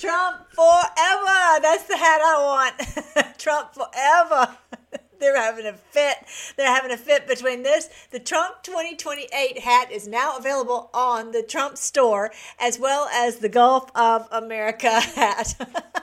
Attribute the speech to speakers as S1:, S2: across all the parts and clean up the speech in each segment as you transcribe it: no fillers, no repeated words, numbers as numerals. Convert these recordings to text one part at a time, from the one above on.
S1: Trump forever. That's the hat I want. Trump forever. They're having a fit. They're having a fit between this. The Trump 2028 hat is now available on the Trump store, as well as the Gulf of America hat.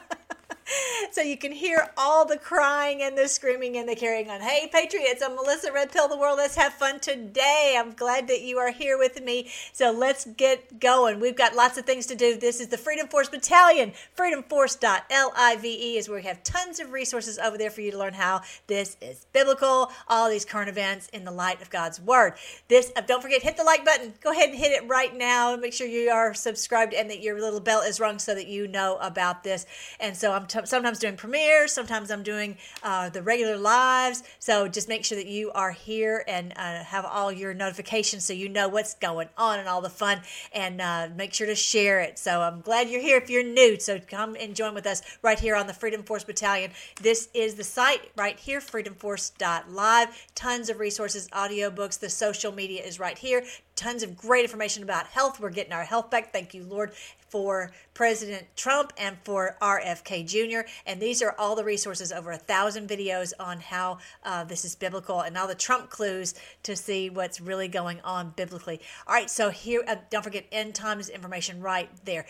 S1: So you can hear all the crying and the screaming and the carrying on. Hey, Patriots, I'm Melissa Red Pill the World. Let's have fun today. I'm glad that you are here with me. So let's get going. We've got lots of things to do. This is the Freedom Force Battalion. FreedomForce.live is where we have tons of resources over there for you to learn how this is biblical, all these current events in the light of God's Word. Don't forget, hit the like button. Go ahead and hit it right now. Make sure you are subscribed and that your little bell is rung so that you know about this. And so I'm sometimes doing premieres, sometimes I'm doing the regular lives. So just make sure that you are here and have all your notifications so you know what's going on and all the fun, and make sure to share it. So I'm glad you're here if you're new. So come and join with us right here on the Freedom Force Battalion. This is the site right here, freedomforce.live. Tons of resources, audiobooks, the social media is right here. Tons of great information about health. We're getting our health back. Thank you, Lord, for President Trump and for RFK Jr. And these are all the resources, over 1,000 videos on how this is biblical and all the Trump clues to see what's really going on biblically. All right, so here, don't forget end times information right there.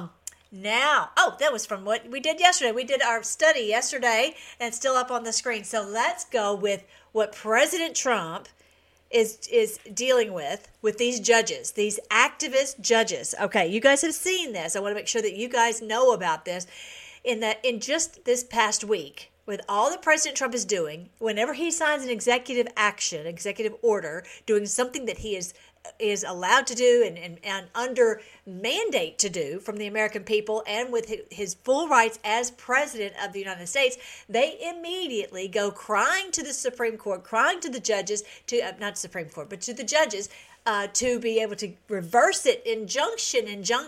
S1: That was from what we did yesterday. We did our study yesterday, and it's still up on the screen. So let's go with what President Trump is dealing with these judges, these activist judges. Okay, you guys have seen this. I want to make sure that you guys know about this. In just this past week, with all that President Trump is doing, whenever he signs an executive order, doing something that he is allowed to do and under mandate to do from the American people, and with his full rights as president of the United States, they immediately go crying to the Supreme Court, crying to the judges, not Supreme Court, but to the judges, to be able to reverse it, injunction.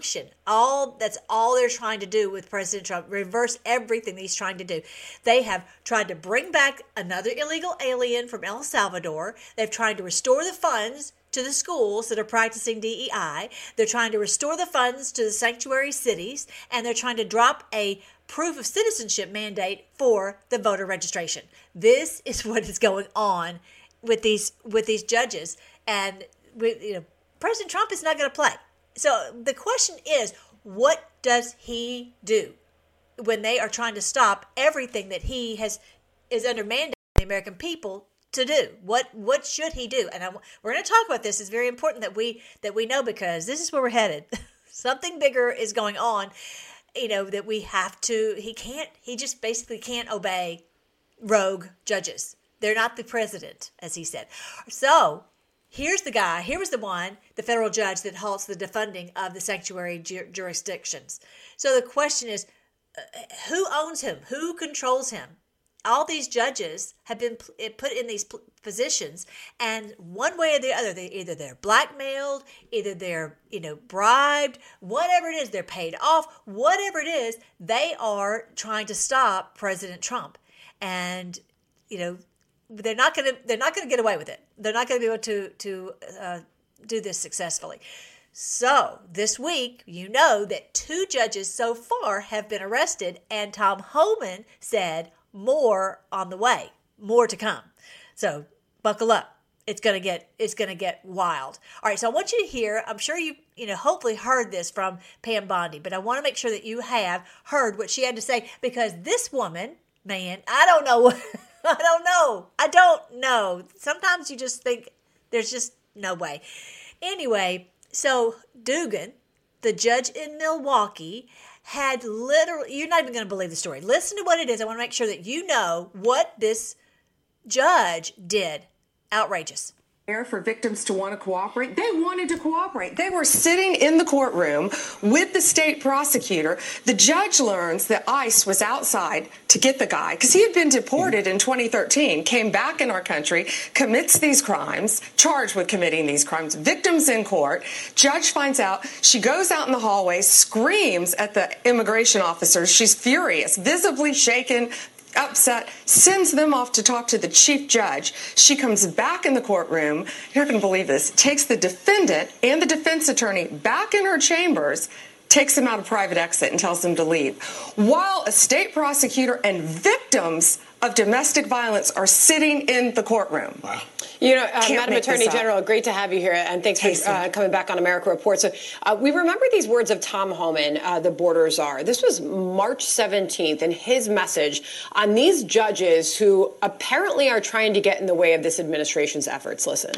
S1: That's all they're trying to do with President Trump, reverse everything he's trying to do. They have tried to bring back another illegal alien from El Salvador. They've tried to restore the funds to the schools that are practicing DEI. They're trying to restore the funds to the sanctuary cities, and they're trying to drop a proof of citizenship mandate for the voter registration. This is what is going on with these judges, and President Trump is not going to play. So the question is, what does he do when they are trying to stop everything that he is under mandate of the American people to do? What should he do? And we're going to talk about this. It's very important that we know, because this is where we're headed. Something bigger is going on, that we have to. He just basically can't obey rogue judges. They're not the president, as he said. So here's the guy. Here was the federal judge that halts the defunding of the sanctuary jurisdictions. So the question is, who owns him? Who controls him? All these judges have been put in these positions, and one way or the other, they're blackmailed, either they're bribed, whatever it is, they're paid off, whatever it is, they are trying to stop President Trump, and they're not going to get away with it. They're not going to be able to do this successfully. So this week, that 2 judges so far have been arrested, and Tom Homan said more on the way, more to come. So buckle up. It's gonna get wild. All right. So I want you to hear. I'm sure you hopefully heard this from Pam Bondi, but I want to make sure that you have heard what she had to say, because this woman, man, I don't know. I don't know. Sometimes you just think there's just no way. Anyway, so Duggan, the judge in Milwaukee, had literally, you're not even going to believe the story. Listen to what it is. I want to make sure that you know what this judge did. Outrageous.
S2: For victims to want to cooperate. They wanted to cooperate. They were sitting in the courtroom with the state prosecutor. The judge learns that ICE was outside to get the guy because he had been deported in 2013, came back in our country, commits these crimes, charged with committing these crimes, victims in court. Judge finds out. She goes out in the hallway, screams at the immigration officers. She's furious, visibly shaken, upset, sends them off to talk to the chief judge. She comes back in the courtroom, you're not going to believe this, takes the defendant and the defense attorney back in her chambers, takes them out a private exit and tells them to leave, while a state prosecutor and victims of domestic violence are sitting in the courtroom.
S3: Wow.
S4: You know, Madam Attorney General, great to have you here, and thanks for coming back on America Report. So we remember these words of Tom Homan, the border czar. This was March 17th, and his message on these judges who apparently are trying to get in the way of this administration's efforts. Listen.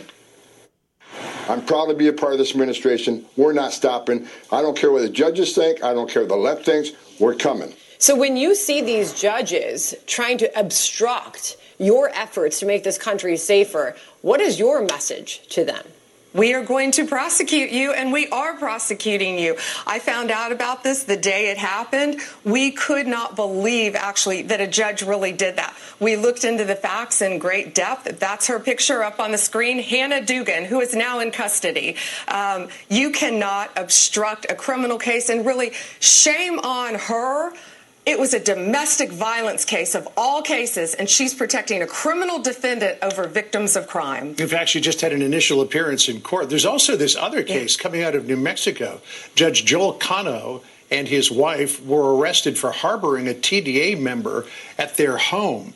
S5: I'm proud to be a part of this administration. We're not stopping. I don't care what the judges think. I don't care what the left thinks. We're coming.
S4: So when you see these judges trying to obstruct your efforts to make this country safer, what is your message to them?
S2: We are going to prosecute you, and we are prosecuting you. I found out about this the day it happened. We could not believe, actually, that a judge really did that. We looked into the facts in great depth. That's her picture up on the screen, Hannah Dugan, who is now in custody. You cannot obstruct a criminal case, and really, shame on her. It was a domestic violence case of all cases, and she's protecting a criminal defendant over victims of crime.
S3: In fact, she just had an initial appearance in court. There's also this other case coming out of New Mexico. Judge Joel Cano and his wife were arrested for harboring a TDA member at their home.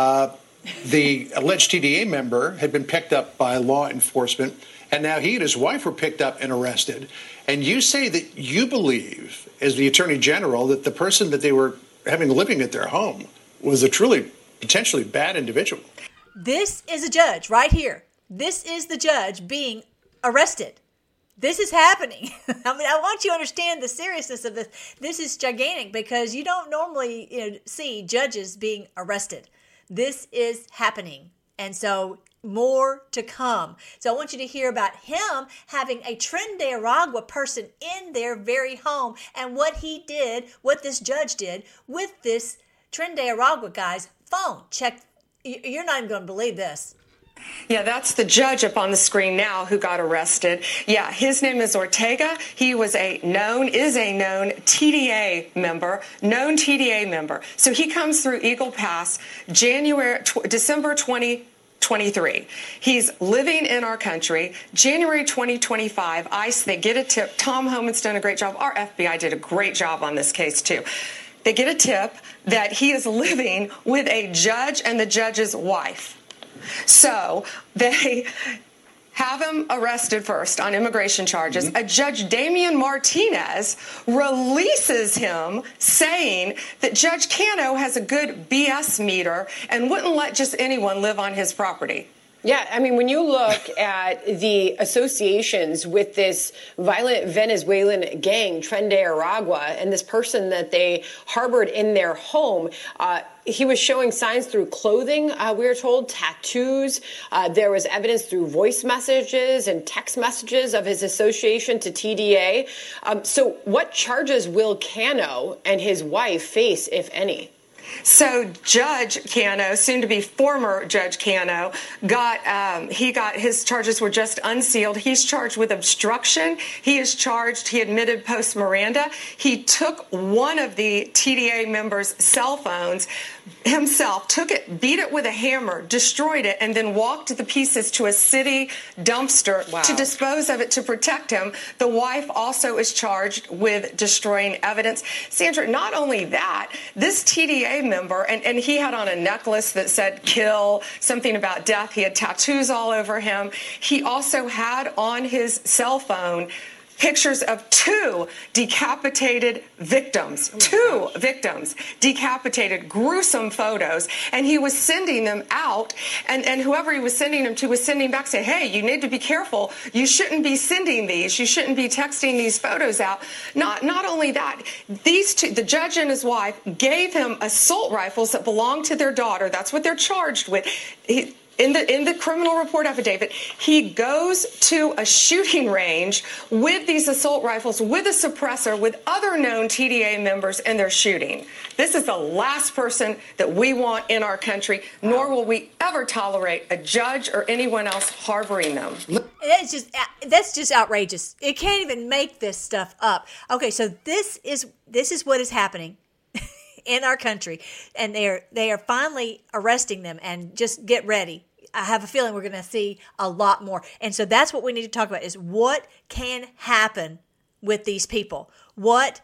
S3: The alleged TDA member had been picked up by law enforcement, and now he and his wife were picked up and arrested. And you say that you believe, as the Attorney General, that the person that they were having living at their home was a truly, potentially bad individual.
S1: This is a judge right here. This is the judge being arrested. This is happening. I mean, I want you to understand the seriousness of this. This is gigantic because you don't normally see judges being arrested. This is happening. And so more to come. So I want you to hear about him having a Tren de Aragua person in their very home and what he did, what this judge did with this Tren de Aragua guy's phone. Check. You're not even going to believe this.
S2: Yeah, that's the judge up on the screen now who got arrested. Yeah, his name is Ortega. He was is a known TDA member. So he comes through Eagle Pass December 2023. He's living in our country. January 2025, ICE, they get a tip. Tom Homan's done a great job. Our FBI did a great job on this case, too. They get a tip that he is living with a judge and the judge's wife. So they have him arrested first on immigration charges. A Judge Damian Martinez releases him saying that Judge Cano has a good BS meter and wouldn't let just anyone live on his property.
S4: Yeah, I mean, when you look at the associations with this violent Venezuelan gang, Tren de Aragua, and this person that they harbored in their home, he was showing signs through clothing, we were told, tattoos. There was evidence through voice messages and text messages of his association to TDA. So what charges will Cano and his wife face, if any?
S2: So Judge Cano, soon to be former Judge Cano, got his charges were just unsealed. He's charged with obstruction. He admitted post Miranda. He took one of the TDA members' cell phones himself, took it, beat it with a hammer, destroyed it, and then walked the pieces to a city dumpster to dispose of it to protect him. The wife also is charged with destroying evidence. Sandra, not only that, this TDA member, and he had on a necklace that said kill, something about death. He had tattoos all over him. He also had on his cell phone pictures of two decapitated victims, decapitated, gruesome photos, and he was sending them out, and whoever he was sending them to was sending back saying, hey, you need to be careful. You shouldn't be sending these. You shouldn't be texting these photos out. Not only that, these two, the judge and his wife, gave him assault rifles that belonged to their daughter. That's what they're charged with. In the criminal report affidavit, he goes to a shooting range with these assault rifles, with a suppressor, with other known TDA members, and they're shooting. This is the last person that we want in our country, nor will we ever tolerate a judge or anyone else harboring them.
S1: That's just outrageous. It can't even make this stuff up. Okay, so this is what is happening in our country, and they are finally arresting them. And just get ready. I have a feeling we're going to see a lot more. And so that's what we need to talk about: is what can happen with these people? What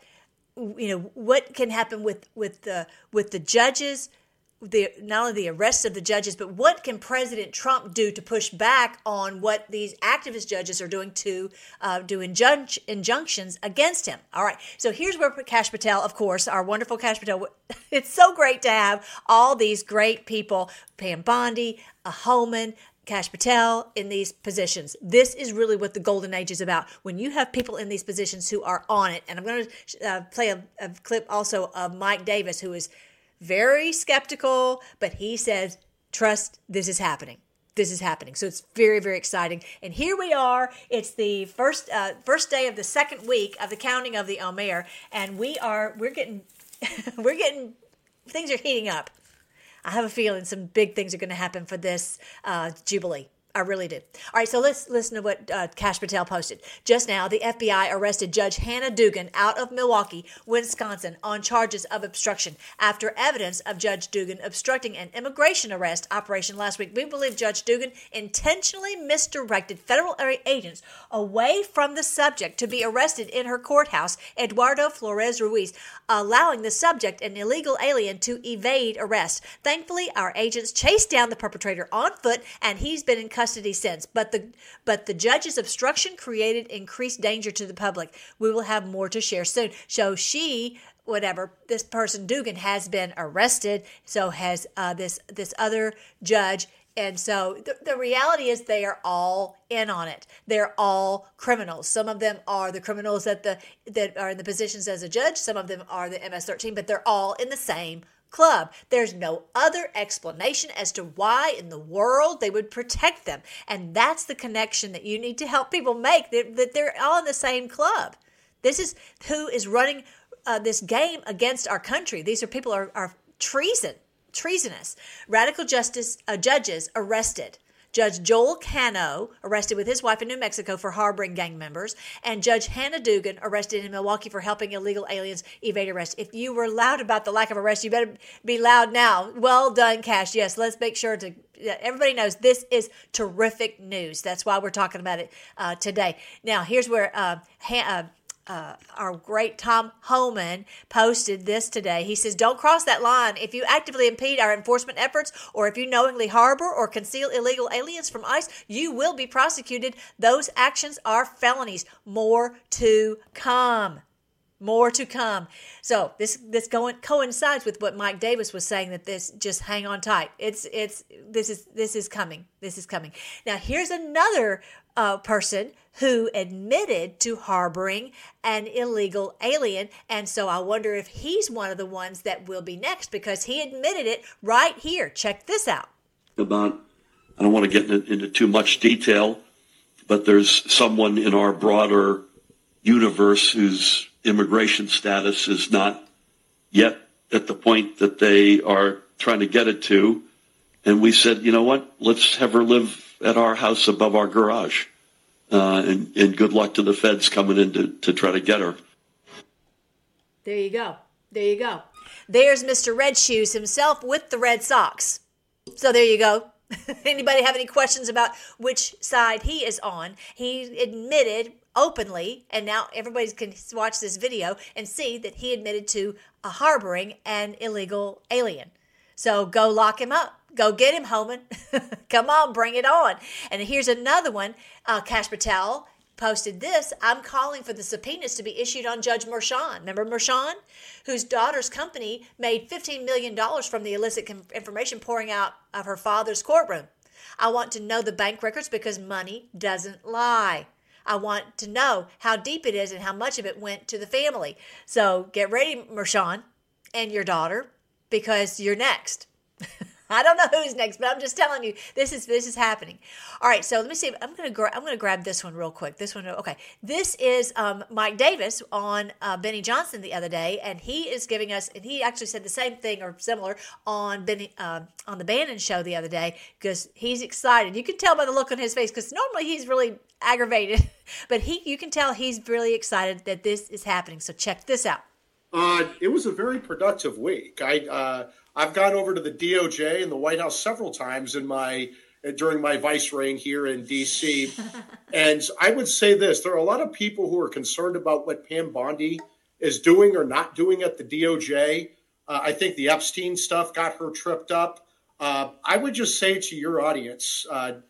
S1: can happen with the judges? Not only the arrests of the judges, but what can President Trump do to push back on what these activist judges are doing to do injunctions against him? All right, so here's where Kash Patel, of course, our wonderful Kash Patel, it's so great to have all these great people, Pam Bondi, Homan, Kash Patel in these positions. This is really what the golden age is about. When you have people in these positions who are on it, and I'm going to play a clip also of Mike Davis, who is very skeptical, but he says, trust, this is happening. This is happening. So it's very, very exciting. And here we are. It's the first day of the second week of the counting of the Omer, and we're getting things are heating up. I have a feeling some big things are going to happen for this Jubilee. I really do. All right, so let's listen to what Kash Patel posted. Just now, the FBI arrested Judge Hannah Dugan out of Milwaukee, Wisconsin, on charges of obstruction after evidence of Judge Dugan obstructing an immigration arrest operation last week. We believe Judge Dugan intentionally misdirected federal agents away from the subject to be arrested in her courthouse, Eduardo Flores Ruiz, allowing the subject, an illegal alien, to evade arrest. Thankfully, our agents chased down the perpetrator on foot, and he's been in custody since. But the judge's obstruction created increased danger to the public. We will have more to share soon. So this person Dugan has been arrested. So has this other judge. And so the reality is they are all in on it. They're all criminals. Some of them are the criminals that are in the positions as a judge. Some of them are the MS-13, but they're all in the same club. There's no other explanation as to why in the world they would protect them. And that's the connection that you need to help people make, that they're all in the same club. This is who is running this game against our country. These are people are treasonous. Radical justice judges arrested. Judge Joel Cano arrested with his wife in New Mexico for harboring gang members, and Judge Hannah Dugan arrested in Milwaukee for helping illegal aliens evade arrest. If you were loud about the lack of arrest, you better be loud now. Well done, Kash. Yes, let's make sure everybody knows this is terrific news. That's why we're talking about it today. Now, here's where our great Tom Homan posted this today. He says, don't cross that line. If you actively impede our enforcement efforts, or if you knowingly harbor or conceal illegal aliens from ICE, you will be prosecuted. Those actions are felonies. More to come. More to come. So this coincides with what Mike Davis was saying, that this, just hang on tight. This is coming. This is coming. Now here's another person who admitted to harboring an illegal alien, and so I wonder if he's one of the ones that will be next, because he admitted it right here. Check this out.
S6: I don't want to get into too much detail, but there's someone in our broader universe whose immigration status is not yet at the point that they are trying to get it to. And we said, you know what, let's have her live at our house above our garage. And good luck to the feds coming in to try to get her.
S1: There you go. There you go. There's Mr. Red Shoes himself with the Red Sox. So there you go. Anybody have any questions about which side he is on? He admitted openly, and now everybody can watch this video and see that he admitted to harboring an illegal alien. So go lock him up. Go get him, Homan. Come on, bring it on. And here's another one. Kash Patel posted this. I'm calling for the subpoenas to be issued on Judge Merchan. Remember Merchan? Whose daughter's company made $15 million from the illicit information pouring out of her father's courtroom. I want to know the bank records because money doesn't lie. I want to know how deep it is and how much of it went to the family. So get ready, Merchan, and your daughter, because you're next. I don't know who's next, but I'm just telling you, this is happening. All right, so let me see. I'm gonna grab this one real quick. This one, okay. This is Mike Davis on Benny Johnson the other day, and he is giving us. And he actually said the same thing or similar on on the Bannon show the other day, because he's excited. You can tell by the look on his face, because normally he's really aggravated, but you can tell he's really excited that this is happening. So check this out.
S7: It was a very productive week. I've gone over to the DOJ and the White House several times in my during my vice reign here in D.C. And I would say this, there are a lot of people who are concerned about what Pam Bondi is doing or not doing at the DOJ. I think the Epstein stuff got her tripped up. I would just say to your audience,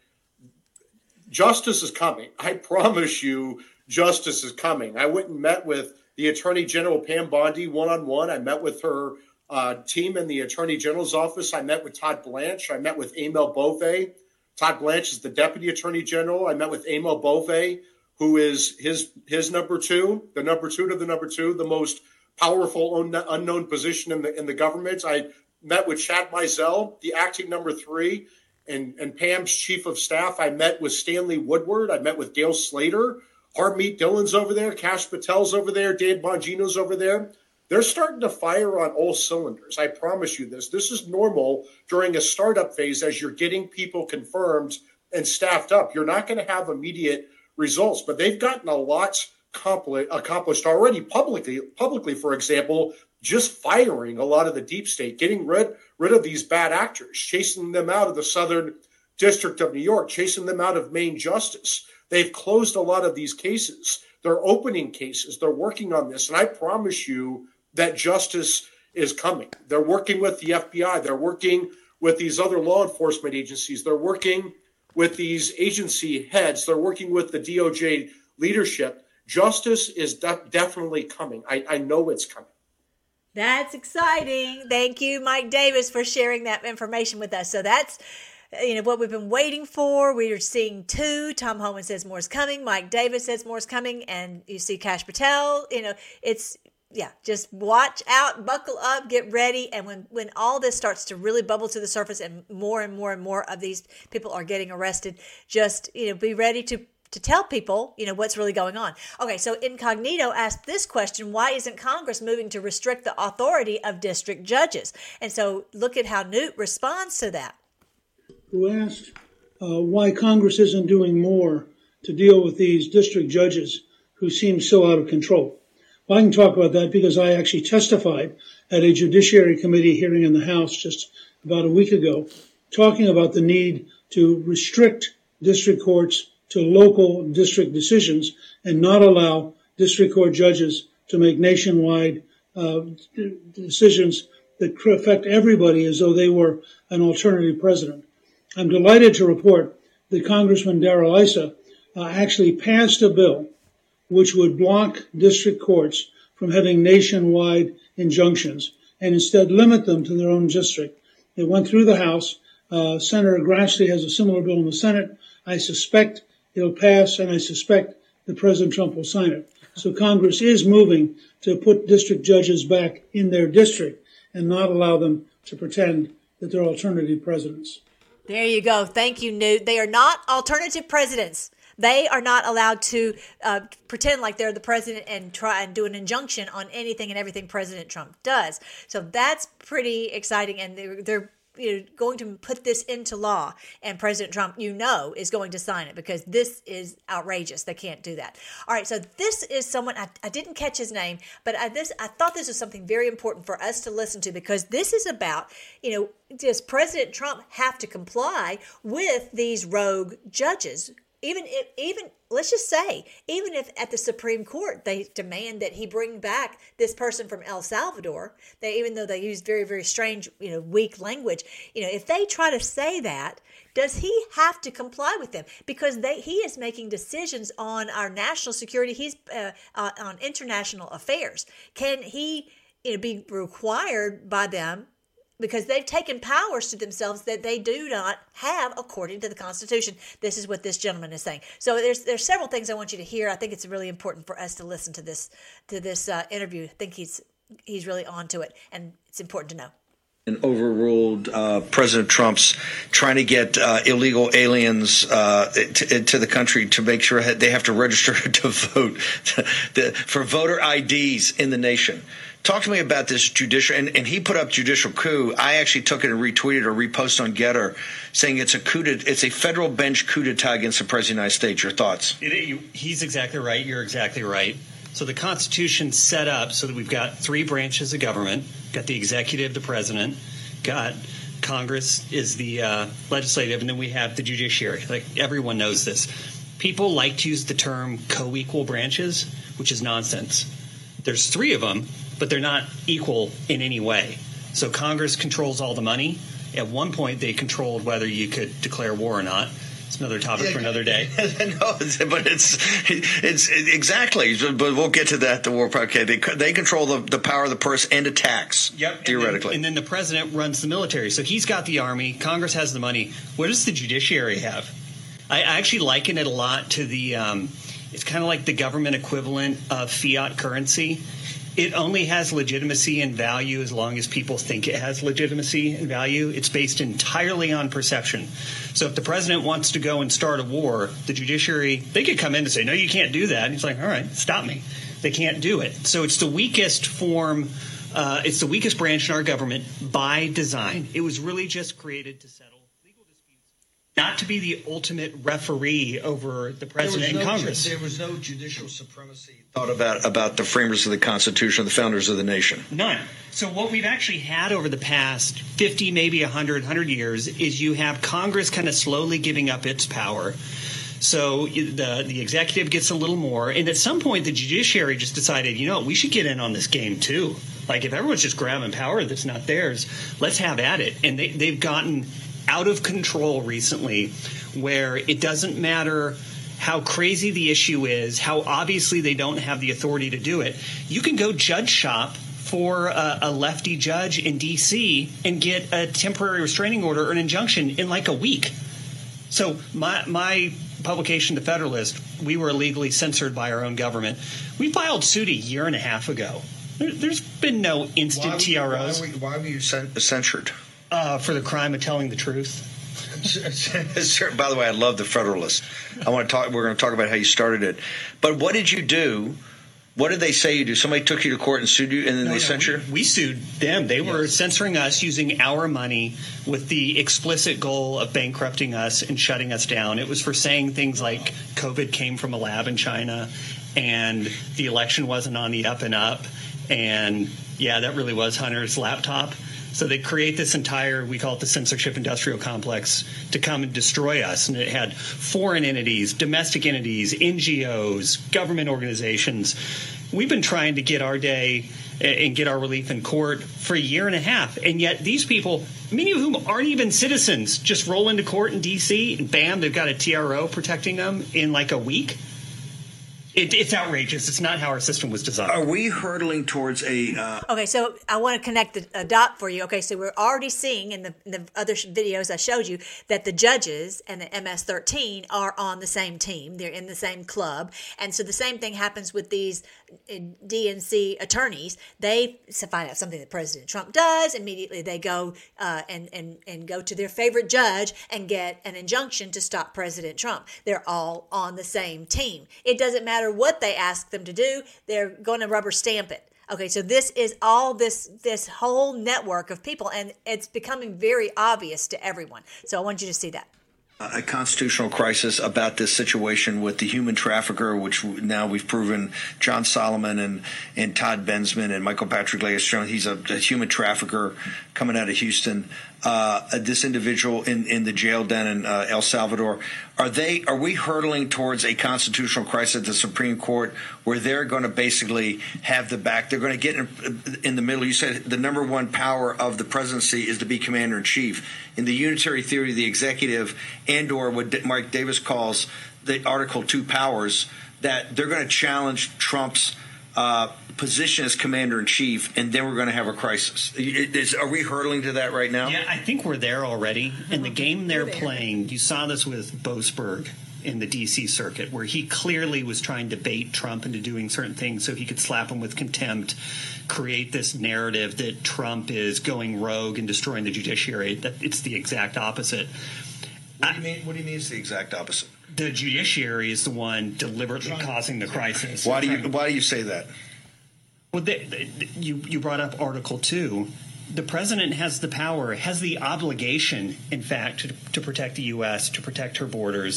S7: justice is coming. I promise you, justice is coming. I went and met with the Attorney General Pam Bondi one-on-one. I met with her team in the Attorney General's office. I met with Todd Blanche. I met with Emil Bove. Todd Blanche is the Deputy Attorney General. I met with Emil Bove, who is his number two, the number two to the number two, the most powerful unknown position in the government. I met with Chad Mizell, the acting number three, and Pam's chief of staff. I met with Stanley Woodward. I met with Gail Slater. Harmeet Dillon's over there. Kash Patel's over there. Dan Bongino's over there. They're starting to fire on all cylinders. I promise you this. This is normal during a startup phase as you're getting people confirmed and staffed up. You're not going to have immediate results, but they've gotten a lot accomplished already publicly, for example, just firing a lot of the deep state, getting rid of these bad actors, chasing them out of the Southern District of New York, chasing them out of Main Justice. They've closed a lot of these cases. They're opening cases. They're working on this. And I promise you that justice is coming. They're working with the FBI. They're working with these other law enforcement agencies. They're working with these agency heads. They're working with the DOJ leadership. Justice is definitely coming. I know it's coming.
S1: That's exciting. Thank you, Mike Davis, for sharing that information with us. So that's what we've been waiting for. We are seeing two. Tom Homan says more is coming. Mike Davis says more is coming. And you see Kash Patel. Just watch out, buckle up, get ready. And when all this starts to really bubble to the surface and more of these people are getting arrested, just, be ready to tell people, what's really going on. Okay, so Incognito asked this question: why isn't Congress moving to restrict the authority of district judges? And so look at how Newt responds to that.
S8: Who asked why Congress isn't doing more to deal with these district judges who seem so out of control. Well, I can talk about that because I actually testified at a Judiciary Committee hearing in the House just about a week ago, talking about the need to restrict district courts to local district decisions and not allow district court judges to make nationwide decisions that affect everybody as though they were an alternative president. I'm delighted to report that Congressman Darrell Issa actually passed a bill which would block district courts from having nationwide injunctions and instead limit them to their own district. It went through the House. Senator Grassley has a similar bill in the Senate. I suspect it'll pass, and I suspect that President Trump will sign it. So Congress is moving to put district judges back in their district and not allow them to pretend that they're alternative presidents.
S1: There you go. Thank you, Newt. They are not alternative presidents. They are not allowed to pretend like they're the president and try and do an injunction on anything and everything President Trump does. So that's pretty exciting, and they're going to put this into law, and President Trump, is going to sign it because this is outrageous. They can't do that. All right, so this is someone, I didn't catch his name, but I thought this was something very important for us to listen to because this is about, does President Trump have to comply with these rogue judges? Even let's just say, even if at the Supreme Court they demand that he bring back this person from El Salvador, even though they use very, very strange, weak language, if they try to say that, does he have to comply with them? Because he is making decisions on our national security. He's on international affairs. Can he be required by them? Because they've taken powers to themselves that they do not have according to the Constitution. This is what this gentleman is saying. So there's several things I want you to hear. I think it's really important for us to listen to this interview. I think he's really on to it, and it's important to know.
S9: And overruled President Trump's trying to get illegal aliens to the country to make sure they have to register to vote for voter IDs in the nation. Talk to me about this judicial, and he put up judicial coup. I actually took it and retweeted or reposted on Getter, saying it's a federal bench coup d'etat against the President of the United States. Your thoughts?
S10: He's exactly right. You're exactly right. So the Constitution set up so that we've got three branches of government. Got the executive, the president, got Congress is the legislative, and then we have the judiciary. Like, everyone knows this. People like to use the term co-equal branches, which is nonsense. There's 3 of them, but they're not equal in any way. So Congress controls all the money. At one point, they controlled whether you could declare war or not. It's another topic for another day.
S9: No, but it's exactly. But we'll get to that. The war. Okay, they control the power of the purse and a tax.
S10: Yep,
S9: theoretically.
S10: And then the president runs the military. So he's got the army. Congress has the money. What does the judiciary have? I actually liken it a lot to the. It's kind of like the government equivalent of fiat currency. It only has legitimacy and value as long as people think it has legitimacy and value. It's based entirely on perception. So if the president wants to go and start a war, the judiciary, they could come in and say, no, you can't do that. And he's like, all right, stop me. They can't do it. So it's the weakest form. It's the weakest branch in our government by design. It was really just created to settle legal disputes, not to be the ultimate referee over the president and Congress.
S9: There was no judicial supremacy thought about the framers of the Constitution, the founders of the nation.
S10: None. So what we've actually had over the past 50, maybe 100 years is you have Congress kind of slowly giving up its power. So the executive gets a little more. And at some point, the judiciary just decided, we should get in on this game, too. Like, if everyone's just grabbing power that's not theirs, let's have at it. And they've gotten out of control recently, where it doesn't matter how crazy the issue is, how obviously they don't have the authority to do it. You can go judge shop for a lefty judge in D.C. and get a temporary restraining order or an injunction in like a week. So my publication, The Federalist, we were illegally censored by our own government. We filed suit a year and a half ago. There's been no instant TROs.
S9: Why were you censured?
S10: For the crime of telling the truth.
S9: By the way, I love The Federalist. We're going to talk about how you started it. But what did you do? What did they say you do? Somebody took you to court and sued you, and then they censored?
S10: We sued them. They were censoring us using our money with the explicit goal of bankrupting us and shutting us down. It was for saying things like COVID came from a lab in China and the election wasn't on the up and up. And, yeah, that really was Hunter's laptop. So they create this entire, we call it the censorship industrial complex, to come and destroy us. And it had foreign entities, domestic entities, NGOs, government organizations. We've been trying to get our day and get our relief in court for a year and a half. And yet these people, many of whom aren't even citizens, just roll into court in D.C. and bam, they've got a TRO protecting them in like a week. It's outrageous. It's not how our system was designed.
S9: Are we hurtling towards a...
S1: Okay, so I want to connect a dot for you. Okay, so we're already seeing in the other videos I showed you that the judges and the MS-13 are on the same team. They're in the same club. And so the same thing happens with these DNC attorneys. They find out something that President Trump does. Immediately they go and go to their favorite judge and get an injunction to stop President Trump. They're all on the same team. It doesn't matter what they ask them to do, they're going to rubber stamp it. Okay, so this is all this whole network of people, and it's becoming very obvious to everyone. So I want you to see that.
S9: A constitutional crisis about this situation with the human trafficker, which now we've proven John Solomon and Todd Bensman and Michael Patrick Leah shown he's a human trafficker coming out of Houston. This individual in the jail den in El Salvador, are we hurtling towards a constitutional crisis at the Supreme Court where they're going to basically have the back? They're going to get in the middle. You said the number one power of the presidency is to be commander in chief. In the unitary theory of the executive and/or what Mike Davis calls the Article 2 powers, that they're going to challenge Trump's position as commander-in-chief, and then we're going to have a crisis. Are we hurtling to that right now?
S10: Yeah, I think we're there already. And the game they're playing, you saw this with Boasberg in the D.C. circuit, where he clearly was trying to bait Trump into doing certain things so he could slap him with contempt, create this narrative that Trump is going rogue and destroying the judiciary. That it's the exact opposite.
S9: What do you mean it's the exact opposite?
S10: The judiciary is the one deliberately causing the crisis.
S9: Why do you say that?
S10: Well, you brought up Article 2. The president has the power, has the obligation, in fact, to protect the U.S., to protect her borders.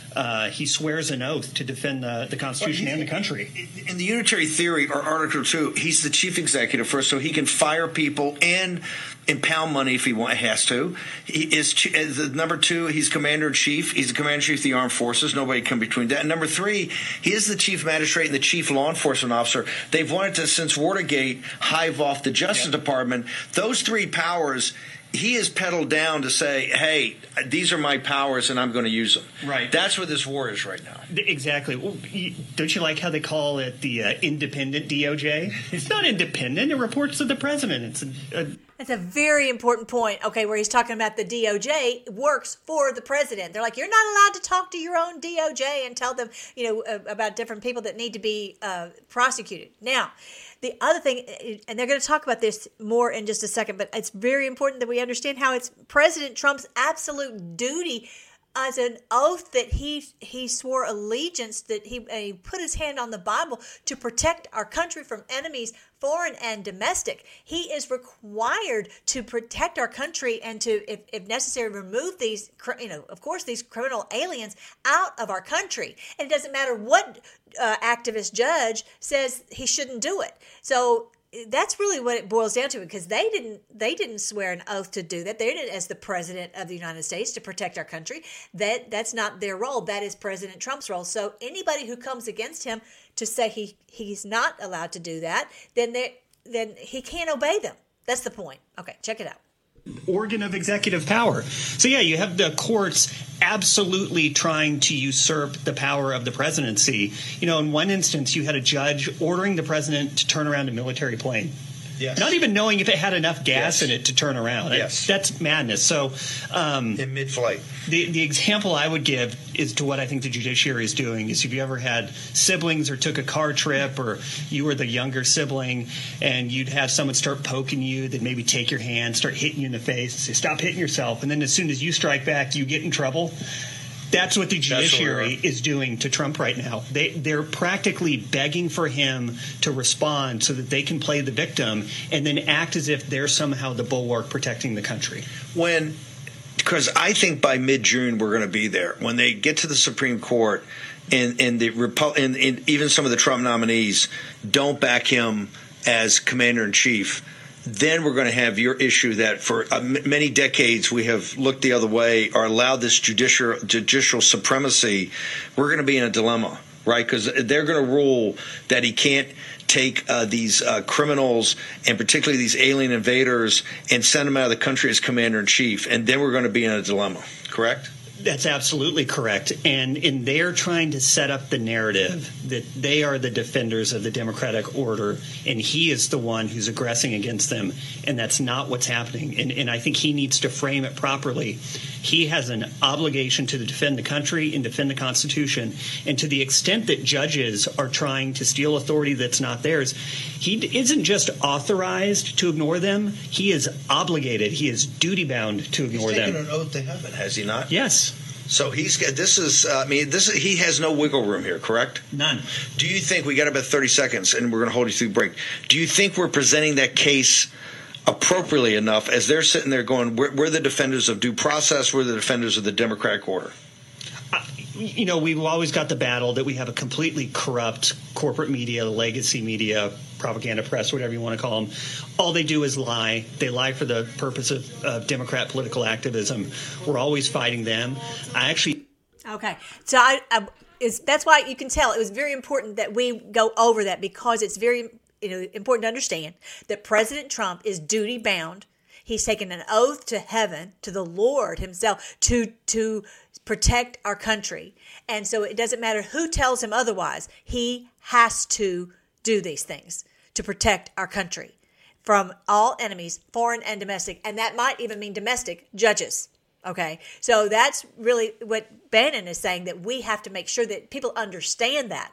S10: he swears an oath to defend the Constitution and the country.
S9: In the unitary theory, or Article 2, he's the chief executive first, so he can fire people and impound money if he has to. He is number 2. He's commander in chief. He's the commander in chief of the armed forces. Nobody can between that. And number 3, he is the chief magistrate and the chief law enforcement officer. They've wanted to, since Watergate, hive off the Justice Department. Those 3 powers, he has pedaled down to say, hey, these are my powers and I'm going to use them.
S10: Right.
S9: That's what this war is right now.
S10: Exactly. Well, don't you like how they call it the independent DOJ? It's not independent. It reports to the president.
S1: That's a very important point, okay, where he's talking about the DOJ works for the president. They're like, you're not allowed to talk to your own DOJ and tell them, about different people that need to be prosecuted. Now, the other thing, and they're going to talk about this more in just a second, but it's very important that we understand how it's President Trump's absolute duty as an oath that he swore allegiance, that he put his hand on the Bible to protect our country from enemies, foreign and domestic. He is required to protect our country and to, if necessary, remove these, of course, these criminal aliens out of our country. And it doesn't matter what activist judge says he shouldn't do it. So that's really what it boils down to, because they didn't swear an oath to do that. They did, as the president of the United States, to protect our country. That's not their role. That is President Trump's role. So anybody who comes against him to say he's not allowed to do that, then he can't obey them. That's the point. Okay, check it out.
S10: Organ of executive power. So yeah, you have the courts absolutely trying to usurp the power of the presidency. In one instance, you had a judge ordering the president to turn around a military plane. Yes. Not even knowing if it had enough gas in it to turn around.
S9: Yes.
S10: That's madness. So
S9: in mid-flight.
S10: The example I would give is to what I think the judiciary is doing is, if you ever had siblings or took a car trip, or you were the younger sibling and you'd have someone start poking you, they'd maybe take your hand, start hitting you in the face, say, stop hitting yourself. And then as soon as you strike back, you get in trouble. That's what the judiciary is doing to Trump right now. They're practically begging for him to respond so that they can play the victim and then act as if they're somehow the bulwark protecting the country.
S9: Because I think by mid-June we're going to be there. When they get to the Supreme Court and even some of the Trump nominees don't back him as commander-in-chief, then we're going to have your issue that for many decades we have looked the other way or allowed this judicial supremacy. We're going to be in a dilemma, right? Because they're going to rule that he can't take these criminals, and particularly these alien invaders, and send them out of the country as commander-in-chief. And then we're going to be in a dilemma, correct?
S10: That's absolutely correct. And they're trying to set up the narrative that they are the defenders of the democratic order, and he is the one who's aggressing against them. And that's not what's happening. And I think he needs to frame it properly. He has an obligation to defend the country and defend the Constitution. And to the extent that judges are trying to steal authority that's not theirs, he isn't just authorized to ignore them. He is obligated. He is duty-bound to ignore them.
S9: He's taken an oath to heaven, has he not?
S10: Yes.
S9: So he has no wiggle room here, correct?
S10: None.
S9: Do you think, we got about 30 seconds and we're going to hold you through the break. Do you think we're presenting that case appropriately enough as they're sitting there going, we're the defenders of due process, we're the defenders of the democratic order?
S10: We've always got the battle that we have a completely corrupt corporate media, legacy media, propaganda press, whatever you want to call them. All they do is lie. They lie for the purpose of Democrat political activism. We're always fighting them.
S1: Okay. So that's why you can tell it was very important that we go over that, because it's very important to understand that President Trump is duty bound. He's taken an oath to heaven, to the Lord himself, to protect our country. And so it doesn't matter who tells him otherwise. He has to do these things to protect our country from all enemies, foreign and domestic. And that might even mean domestic judges. Okay. So that's really what Bannon is saying, that we have to make sure that people understand that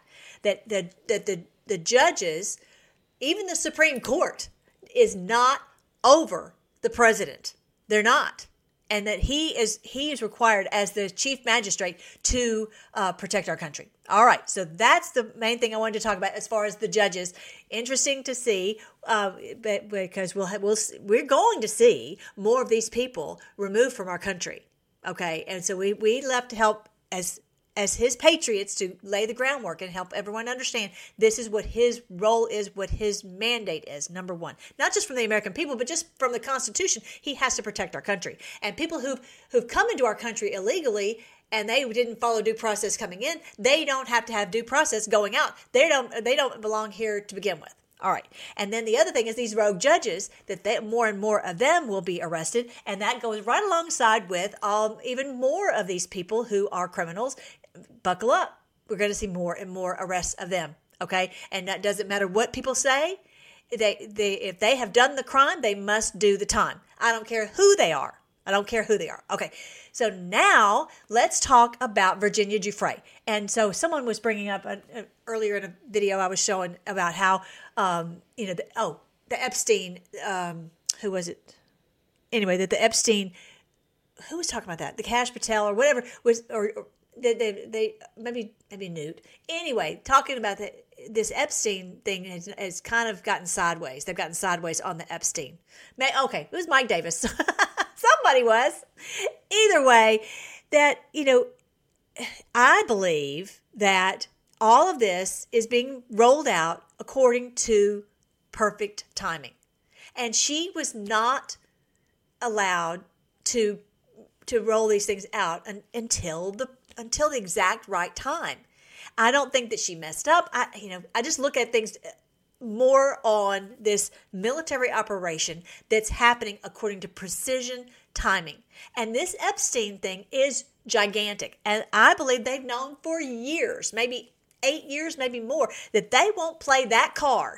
S1: the judges, even the Supreme Court, is not over the president. They're not. And that he is required as the chief magistrate to protect our country. All right, so that's the main thing I wanted to talk about as far as the judges. Interesting to see, because we're going to see more of these people removed from our country. Okay, and so we left to help as as his patriots to lay the groundwork and help everyone understand this is what his role is, what his mandate is, number one. Not just from the American people, but just from the Constitution. He has to protect our country. And people who've come into our country illegally and they didn't follow due process coming in, they don't have to have due process going out. They don't belong here to begin with. All right. And then the other thing is these rogue judges, that more and more of them will be arrested. And that goes right alongside with even more of these people who are criminals. Buckle up. We're going to see more and more arrests of them. Okay. And that doesn't matter what people say. If they have done the crime, they must do the time. I don't care who they are. Okay. So now let's talk about Virginia Giuffre. And so someone was bringing up earlier in a video I was showing about how, the Epstein, who was it? Anyway, that the Epstein, who was talking about that? The Kash Patel or whatever was, or they maybe Newt. Anyway, talking about this Epstein thing has kind of gotten sideways. They've gotten sideways on the Epstein. Okay, it was Mike Davis. Somebody was. Either way, that, I believe that all of this is being rolled out according to perfect timing. And she was not allowed to roll these things out until the exact right time. I don't think that she messed up. I just look at things more on this military operation that's happening according to precision timing. And this Epstein thing is gigantic. And I believe they've known for years, maybe 8 years, maybe more, that they won't play that card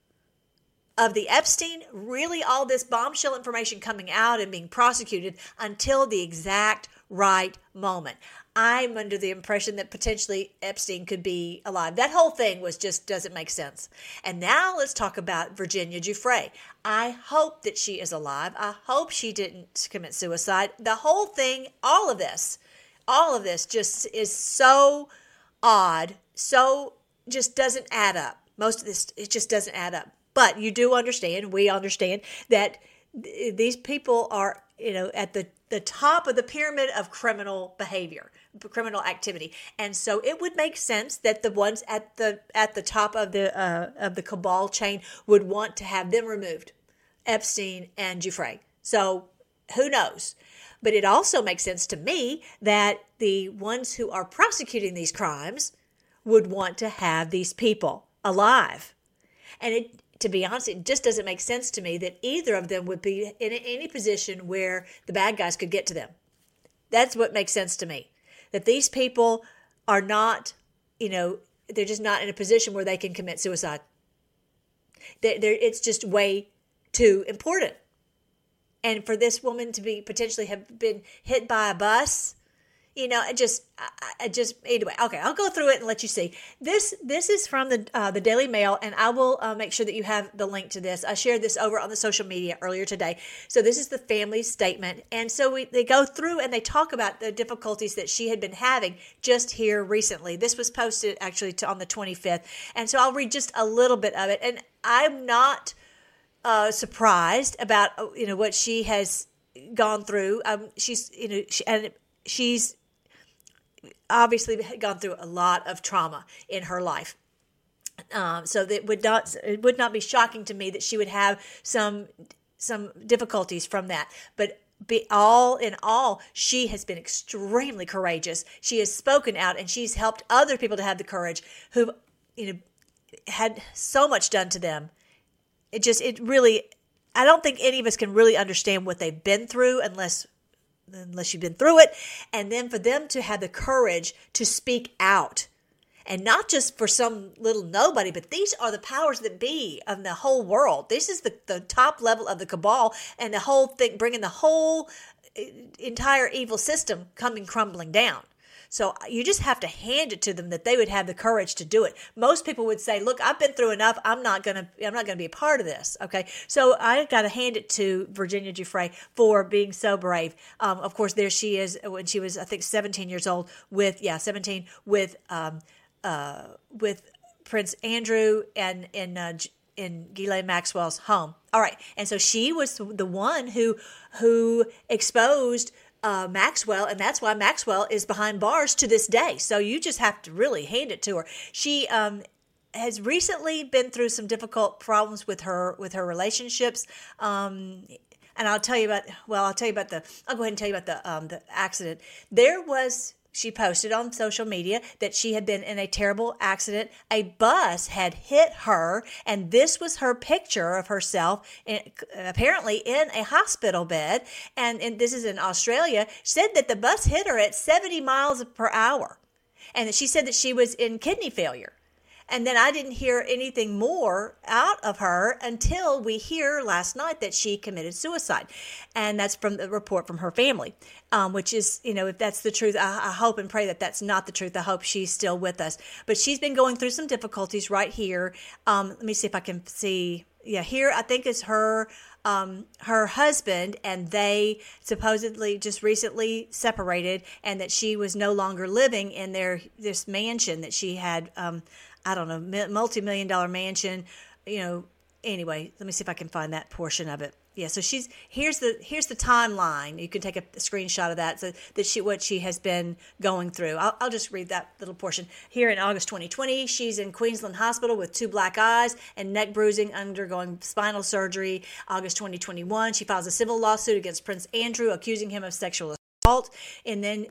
S1: of the Epstein, really all this bombshell information coming out and being prosecuted until the exact right moment. I'm under the impression that potentially Epstein could be alive. That whole thing doesn't make sense. And now let's talk about Virginia Giuffre. I hope that she is alive. I hope she didn't commit suicide. The whole thing, all of this just is so odd, so just doesn't add up. Most of this, it just doesn't add up. But you do understand, we understand, that these people are, at the top of the pyramid of criminal behavior, criminal activity. And so it would make sense that the ones at the top of the cabal chain would want to have them removed, Epstein and Giuffre. So who knows? But it also makes sense to me that the ones who are prosecuting these crimes would want to have these people alive. And to be honest, it just doesn't make sense to me that either of them would be in any position where the bad guys could get to them. That's what makes sense to me. That these people are not, they're just not in a position where they can commit suicide. It's just way too important. And for this woman to potentially have been hit by a bus, I just anyway. Okay, I'll go through it and let you see. This is from the Daily Mail, and I will make sure that you have the link to this. I shared this over on the social media earlier today. So this is the family statement, and so they go through and they talk about the difficulties that she had been having just here recently. This was posted actually on the 25th, and so I'll read just a little bit of it. And I'm not surprised about what she has gone through. She's obviously gone through a lot of trauma in her life. So that it would not be shocking to me that she would have some difficulties from that. But all in all, she has been extremely courageous. She has spoken out, and she's helped other people to have the courage who had so much done to them. It really, I don't think any of us can really understand what they've been through unless you've been through it. And then for them to have the courage to speak out, and not just for some little nobody, but these are the powers that be of the whole world. This is the top level of the cabal, and the whole thing, bringing the whole entire evil system crumbling down. So you just have to hand it to them that they would have the courage to do it. Most people would say, look, I've been through enough. I'm not going to be a part of this. Okay. So I got to hand it to Virginia Giuffre for being so brave. Of course, there she is when she was, I think, 17 years old with Prince Andrew and in Ghislaine Maxwell's home. All right. And so she was the one who exposed Maxwell, and that's why Maxwell is behind bars to this day. So you just have to really hand it to her. She has recently been through some difficult problems with her relationships. And I'll go ahead and tell you about the accident. She posted on social media that she had been in a terrible accident. A bus had hit her, and this was her picture of herself, apparently in a hospital bed. And this is in Australia. Said that the bus hit her at 70 miles per hour, and that she said that she was in kidney failure. And then I didn't hear anything more out of her until we hear last night that she committed suicide. And that's from the report from her family, which is, if that's the truth, I hope and pray that that's not the truth. I hope she's still with us. But she's been going through some difficulties right here. Let me see if I can see. Yeah, here I think is her husband, and they supposedly just recently separated, and that she was no longer living in this mansion that she had. I don't know, multi-million-dollar mansion, anyway, let me see if I can find that portion of it. Yeah, so here's the timeline. You can take a screenshot of that, so that what she has been going through. I'll just read that little portion. Here in August 2020, she's in Queensland Hospital with 2 black eyes and neck bruising, undergoing spinal surgery. August 2021, she files a civil lawsuit against Prince Andrew, accusing him of sexual assault. And then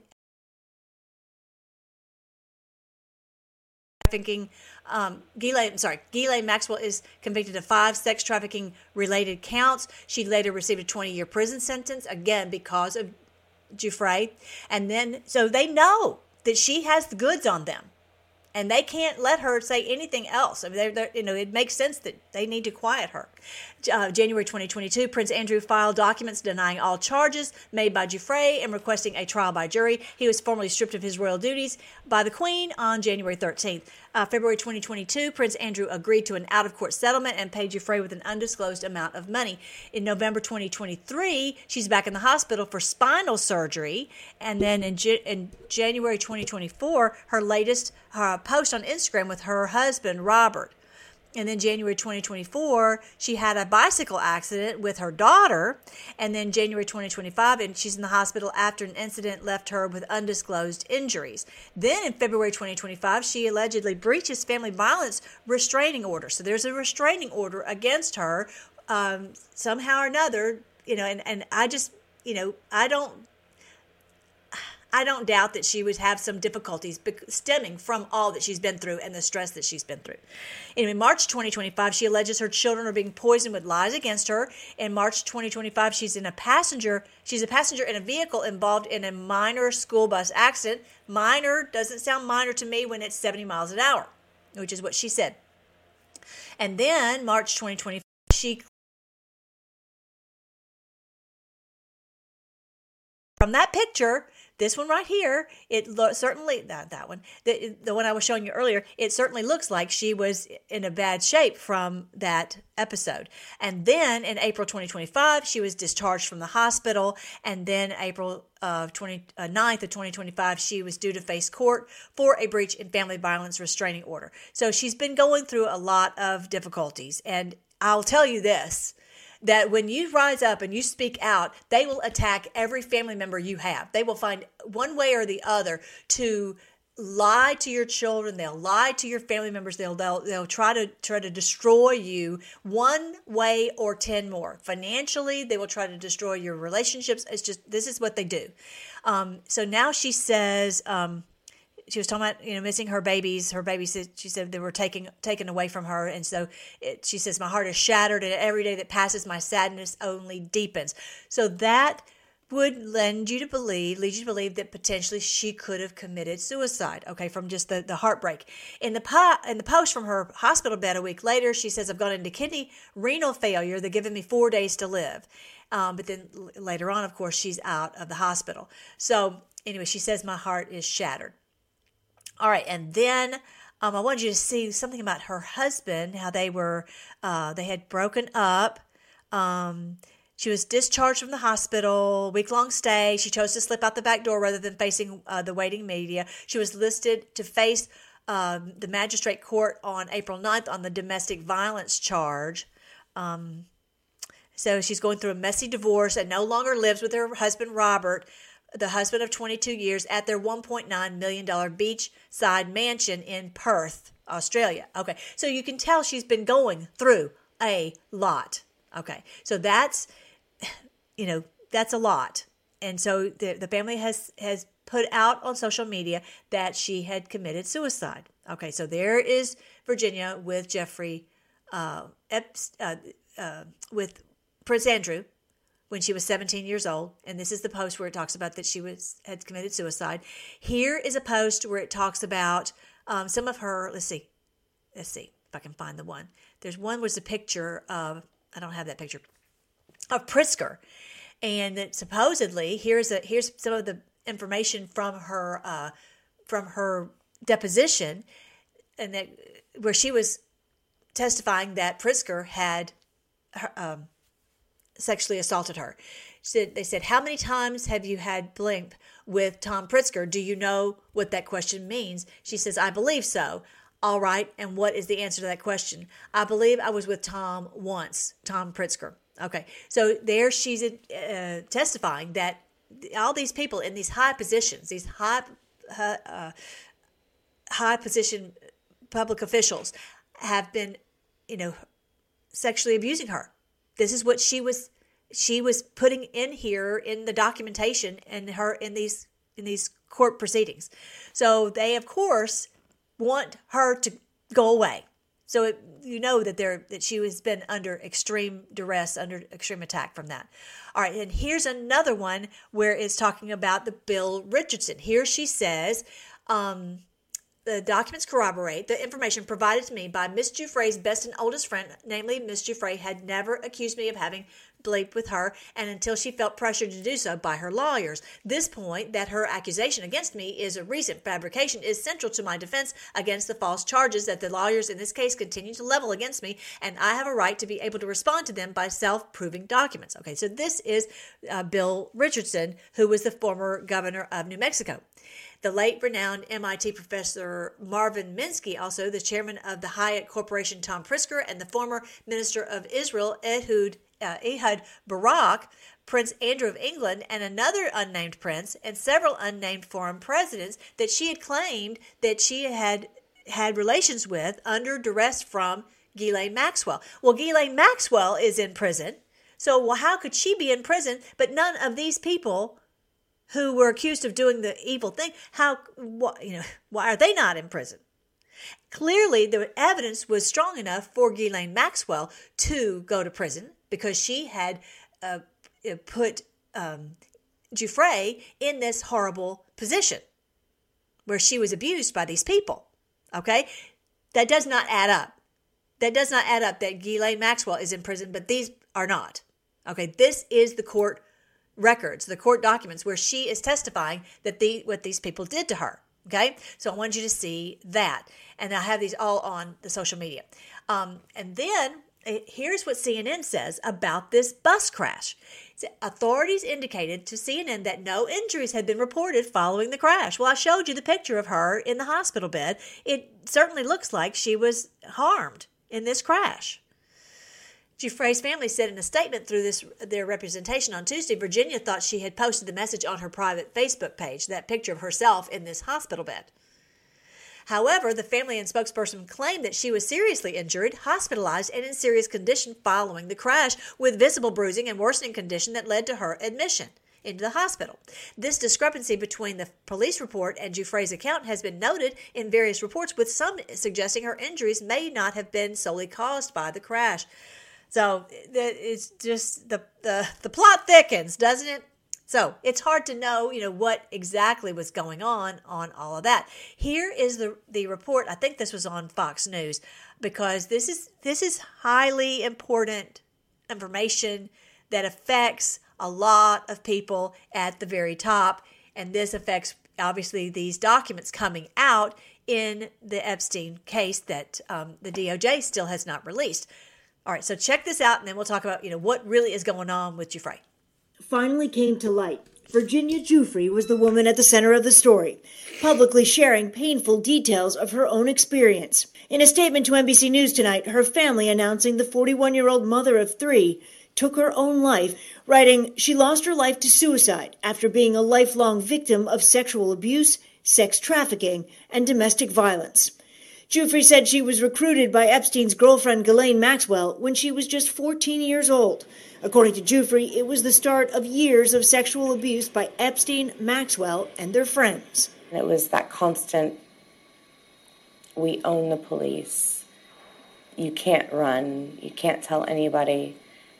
S1: Ghislaine Maxwell is convicted of 5 sex trafficking related counts. She later received a 20-year prison sentence, again because of Giuffre. And then, so they know that she has the goods on them, and they can't let her say anything else. I mean, it makes sense that they need to quiet her. January 2022, Prince Andrew filed documents denying all charges made by Giuffre and requesting a trial by jury. He was formally stripped of his royal duties by the Queen on January 13th. February 2022, Prince Andrew agreed to an out-of-court settlement and paid Giuffre with an undisclosed amount of money. In November 2023, she's back in the hospital for spinal surgery. And then in January 2024, her latest post on Instagram with her husband, Robert. And then January 2024, she had a bicycle accident with her daughter. And then January 2025, and she's in the hospital after an incident left her with undisclosed injuries. Then in February 2025, she allegedly breaches family violence restraining order. So there's a restraining order against her somehow or another, and I just, I don't doubt that she would have some difficulties stemming from all that she's been through and the stress that she's been through. In March 2025, she alleges her children are being poisoned with lies against her. In March 2025, she's a passenger in a vehicle involved in a minor school bus accident. Minor doesn't sound minor to me when it's 70 miles an hour, which is what she said. And then March 2025, from that picture, this one right here, certainly, that one, the one I was showing you earlier, it certainly looks like she was in a bad shape from that episode. And then in April 2025, she was discharged from the hospital. And then April 9th of 2025, she was due to face court for a breach in family violence restraining order. So she's been going through a lot of difficulties. And I'll tell you this, that when you rise up and you speak out, they will attack every family member you have. They will find one way or the other to lie to your children. They'll lie to your family members. They'll try to destroy you one way or 10 more. Financially, they will try to destroy your relationships. This is what they do. So now she says, she was talking about, missing her babies. Her babies, she said, they were taken away from her. And so she says, my heart is shattered, and every day that passes, my sadness only deepens. So that would lead you to believe that potentially she could have committed suicide, okay, from just the heartbreak. In the post from her hospital bed a week later, she says, I've gone into kidney renal failure. They're giving me 4 days to live. But then later on, of course, she's out of the hospital. So anyway, she says, my heart is shattered. All right, and then I wanted you to see something about her husband, how they had broken up. She was discharged from the hospital, week-long stay. She chose to slip out the back door rather than facing the waiting media. She was listed to face the magistrate court on April 9th on the domestic violence charge. So she's going through a messy divorce and no longer lives with her husband, Robert. the husband of 22 years, at their $1.9 million beachside mansion in Perth, Australia. Okay, so you can tell she's been going through a lot. Okay, so that's a lot. And so the family has put out on social media that she had committed suicide. Okay, so there is Virginia with Jeffrey, with Prince Andrew, when she was 17 years old. And this is the post where it talks about that she had committed suicide. Here is a post where it talks about some of her, let's see if I can find the one. There's one was a picture of, I don't have that picture, of Pritzker. And that supposedly, here's some of the information from her deposition, and that where she was testifying that Pritzker had sexually assaulted her. They said, how many times have you had blimp with Tom Pritzker? Do you know what that question means? She says, I believe so. All right, and what is the answer to that question? I believe I was with Tom once, Tom Pritzker. Okay, so there she's testifying that all these people in these high positions, these high position public officials, have been, sexually abusing her. This is what she was putting in here in the documentation and her in these court proceedings. So they, of course, want her to go away. So that she has been under extreme duress, under extreme attack from that. All right, and here's another one where it's talking about the Bill Richardson. Here she says, the documents corroborate the information provided to me by Miss Giuffre's best and oldest friend, namely Miss Giuffre had never accused me of having bleeped with her, and until she felt pressured to do so by her lawyers. This point, that her accusation against me is a recent fabrication, is central to my defense against the false charges that the lawyers in this case continue to level against me, and I have a right to be able to respond to them by self-proving documents. Okay, so this is Bill Richardson, who was the former governor of New Mexico. The late renowned MIT professor Marvin Minsky, also the chairman of the Hyatt Corporation, Tom Pritzker, and the former minister of Israel, Ehud Barak, Prince Andrew of England, and another unnamed prince, and several unnamed foreign presidents that she had claimed that she had relations with under duress from Ghislaine Maxwell. Well, Ghislaine Maxwell is in prison, so how could she be in prison, but none of these people who were accused of doing the evil thing, why are they not in prison? Clearly, the evidence was strong enough for Ghislaine Maxwell to go to prison because she had put Giuffre in this horrible position where she was abused by these people. Okay? That does not add up. That does not add up that Ghislaine Maxwell is in prison, but these are not. Okay? This is the court records, the court documents where she is testifying that what these people did to her. Okay, so I wanted you to see that, and I have these all on the social media. And then here's what CNN says about this bus crash. Authorities indicated to CNN that no injuries had been reported following the crash. Well, I showed you the picture of her in the hospital bed. It certainly looks like she was harmed in this crash. Giuffre's family said in a statement through their representation on Tuesday, Virginia thought she had posted the message on her private Facebook page, that picture of herself in this hospital bed. However, the family and spokesperson claimed that she was seriously injured, hospitalized, and in serious condition following the crash, with visible bruising and worsening condition that led to her admission into the hospital. This discrepancy between the police report and Giuffre's account has been noted in various reports, with some suggesting her injuries may not have been solely caused by the crash. So it's just the plot thickens, doesn't it? So it's hard to know, what exactly was going on all of that. Here is the report. I think this was on Fox News, because this is highly important information that affects a lot of people at the very top, and this affects obviously these documents coming out in the Epstein case that the DOJ still has not released. All right, so check this out, and then we'll talk about, what really is going on with Giuffre.
S11: Finally came to light. Virginia Giuffre was the woman at the center of the story, publicly sharing painful details of her own experience. In a statement to NBC News tonight, her family announcing the 41-year-old mother of three took her own life, writing she lost her life to suicide after being a lifelong victim of sexual abuse, sex trafficking, and domestic violence. Giuffre said she was recruited by Epstein's girlfriend Ghislaine Maxwell when she was just 14 years old. According to Giuffre, it was the start of years of sexual abuse by Epstein, Maxwell, and their friends.
S12: It was that constant, we own the police. You can't run. You can't tell anybody.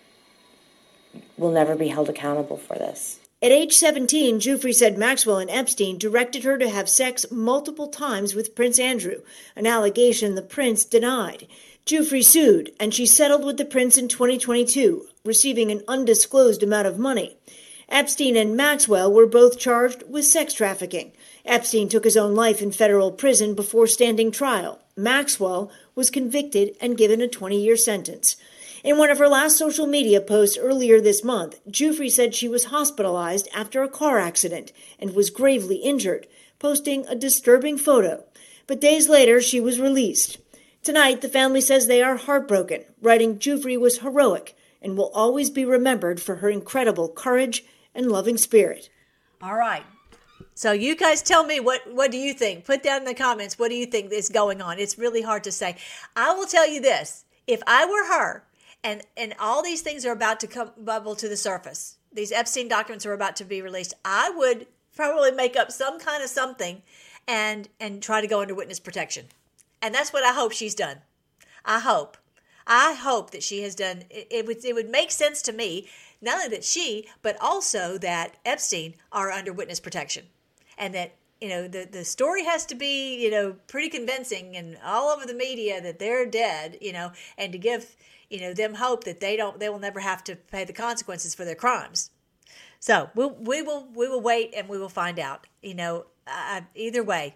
S12: We'll never be held accountable for this.
S11: At age 17, Giuffre said Maxwell and Epstein directed her to have sex multiple times with Prince Andrew, an allegation the prince denied. Giuffre sued, and she settled with the prince in 2022, receiving an undisclosed amount of money. Epstein and Maxwell were both charged with sex trafficking. Epstein took his own life in federal prison before standing trial. Maxwell was convicted and given a 20-year sentence. In one of her last social media posts earlier this month, Giuffre said she was hospitalized after a car accident and was gravely injured, posting a disturbing photo. But days later, she was released. Tonight, the family says they are heartbroken, writing Giuffre was heroic and will always be remembered for her incredible courage and loving spirit.
S1: All right. So you guys tell me, what do you think? Put down in the comments, what do you think is going on? It's really hard to say. I will tell you this. If I were her, and all these things are about to bubble to the surface, these Epstein documents are about to be released, I would probably make up some kind of something and try to go under witness protection. And that's what I hope she's done. I hope that she has done. It would make sense to me, not only that she, but also that Epstein are under witness protection. And that, the story has to be, pretty convincing and all over the media that they're dead, and to give, them hope that they will never have to pay the consequences for their crimes. So we will wait and we will find out, either way,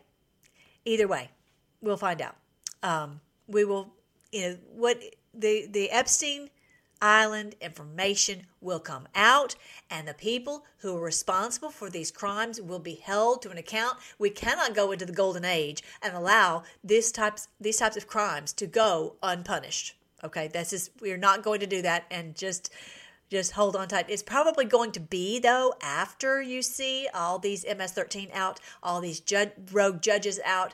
S1: we'll find out. We will, what the Epstein Island information will come out, and the people who are responsible for these crimes will be held to an account. We cannot go into the golden age and allow these types of crimes to go unpunished. Okay, we're not going to do that, and just hold on tight. It's probably going to be, though, after you see all these MS-13 out, all these rogue judges out,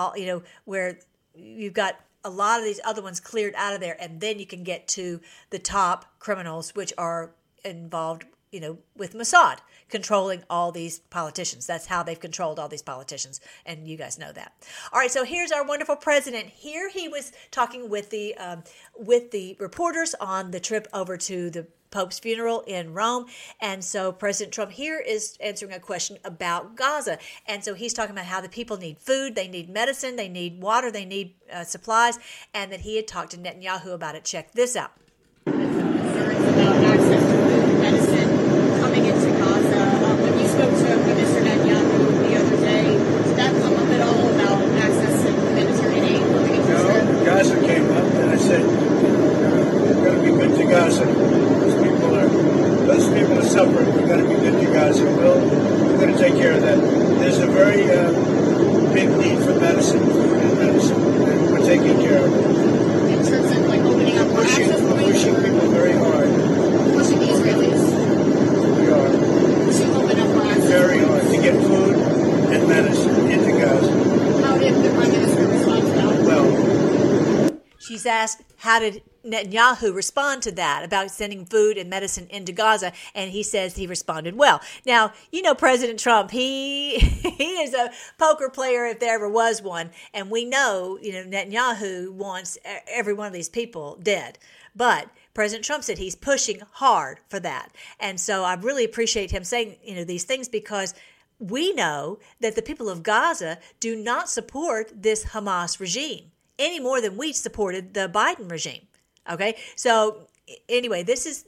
S1: where you've got a lot of these other ones cleared out of there, and then you can get to the top criminals, which are involved, with Mossad controlling all these politicians. That's how they've controlled all these politicians, and you guys know that. All right, so here's our wonderful president. Here he was talking with the reporters on the trip over to the Pope's funeral in Rome. And so President Trump here is answering a question about Gaza. And so he's talking about how the people need food, they need medicine, they need water, they need supplies, and that he had talked to Netanyahu about it. Check this out.
S13: Concerns about access to medicine coming into Gaza. When you spoke to Mr. Netanyahu the other day, did that come up at all about access to humanitarian aid coming into Israel?
S14: No, Gaza came up, and I said, we're going to be good to Gaza. Those people are suffering. We're going to be good to Gaza. We're going to take care of that. There's a very big need for medicine, and we're taking care of it.
S13: In terms of opening up more access points?
S14: Pushing people very hard.
S13: Pushing the Israelis?
S14: We are.
S13: Pushing open up more access
S14: very hard to get food and medicine into Gaza.
S13: How did the Prime Minister respond to that?
S14: Well,
S1: she's asked, how did Netanyahu respond to that about sending food and medicine into Gaza? And he says he responded well. Now, President Trump, he is a poker player if there ever was one. And we know, Netanyahu wants every one of these people dead. But President Trump said he's pushing hard for that. And so I really appreciate him saying, these things, because we know that the people of Gaza do not support this Hamas regime any more than we supported the Biden regime. Okay, so anyway, this is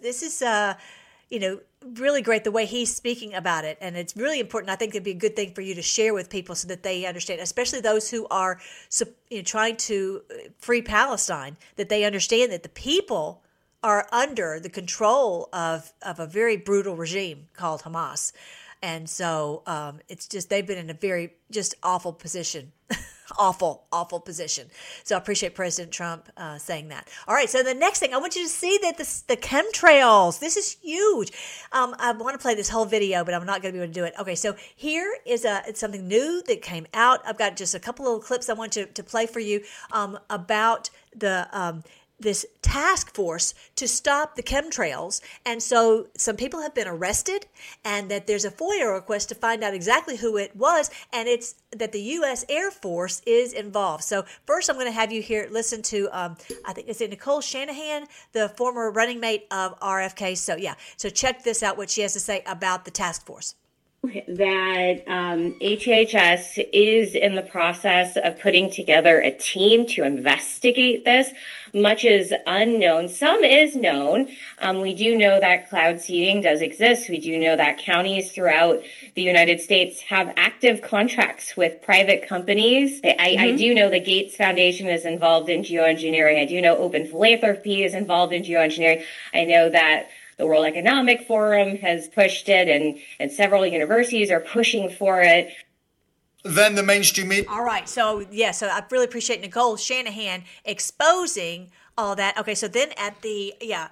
S1: really great the way he's speaking about it, and it's really important. I think it'd be a good thing for you to share with people so that they understand, especially those who are trying to free Palestine, that they understand that the people are under the control of a very brutal regime called Hamas, and so it's just they've been in a very just awful position. awful position. So I appreciate President Trump saying that. All right, so the next thing, I want you to see that the chemtrails, this is huge. I want to play this whole video, but I'm not going to be able to do it. Okay, so here is it's something new that came out. I've got just a couple little clips I want to play for you about the this task force to stop the chemtrails. And so some people have been arrested, and that there's a FOIA request to find out exactly who it was, and it's that the U.S. Air Force is involved. So first I'm going to have you here listen to, I think it's Nicole Shanahan, the former running mate of RFK. So check this out, what she has to say about the task force.
S15: That HHS is in the process of putting together a team to investigate this. Much is unknown. Some is known. We do know that cloud seeding does exist. We do know that counties throughout the United States have active contracts with private companies. I do know the Gates Foundation is involved in geoengineering. I do know Open Philanthropy is involved in geoengineering. I know that the World Economic Forum has pushed it, and several universities are pushing for it.
S16: Then the mainstream media.
S1: All right. So I really appreciate Nicole Shanahan exposing all that. Okay. So then at the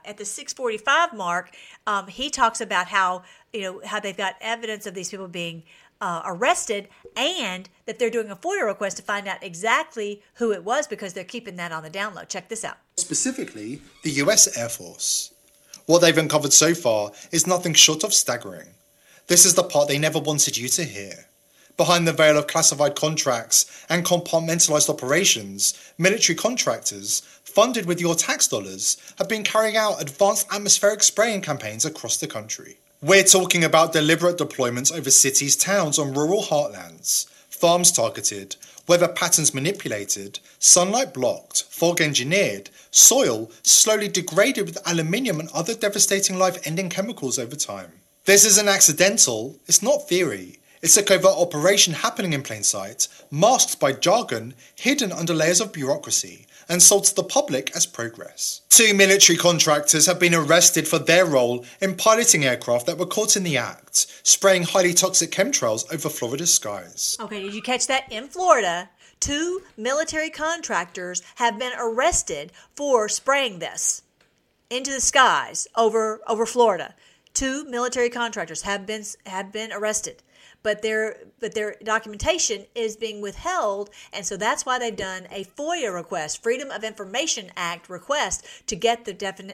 S1: 6:45 mark, he talks about how they've got evidence of these people being arrested, and that they're doing a FOIA request to find out exactly who it was, because they're keeping that on the down low. Check this out.
S16: Specifically, the US Air Force. What they've uncovered so far is nothing short of staggering. This is the part they never wanted you to hear. Behind the veil of classified contracts and compartmentalized operations, military contractors, funded with your tax dollars, have been carrying out advanced atmospheric spraying campaigns across the country. We're talking about deliberate deployments over cities, towns, and rural heartlands, farms targeted, weather patterns manipulated, sunlight blocked, fog engineered, soil slowly degraded with aluminium and other devastating life-ending chemicals over time. This isn't accidental, it's not theory. It's a covert operation happening in plain sight, masked by jargon, hidden under layers of bureaucracy, and sold to the public as progress. 2 military contractors have been arrested for their role in piloting aircraft that were caught in the act, spraying highly toxic chemtrails over Florida's skies.
S1: Okay, did you catch that? In Florida, 2 military contractors have been arrested for spraying this into the skies over Florida. 2 military contractors have been arrested. But their documentation is being withheld, and so that's why they've done a FOIA request, Freedom of Information Act request, to get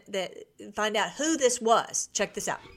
S1: find out who this was. Check this out.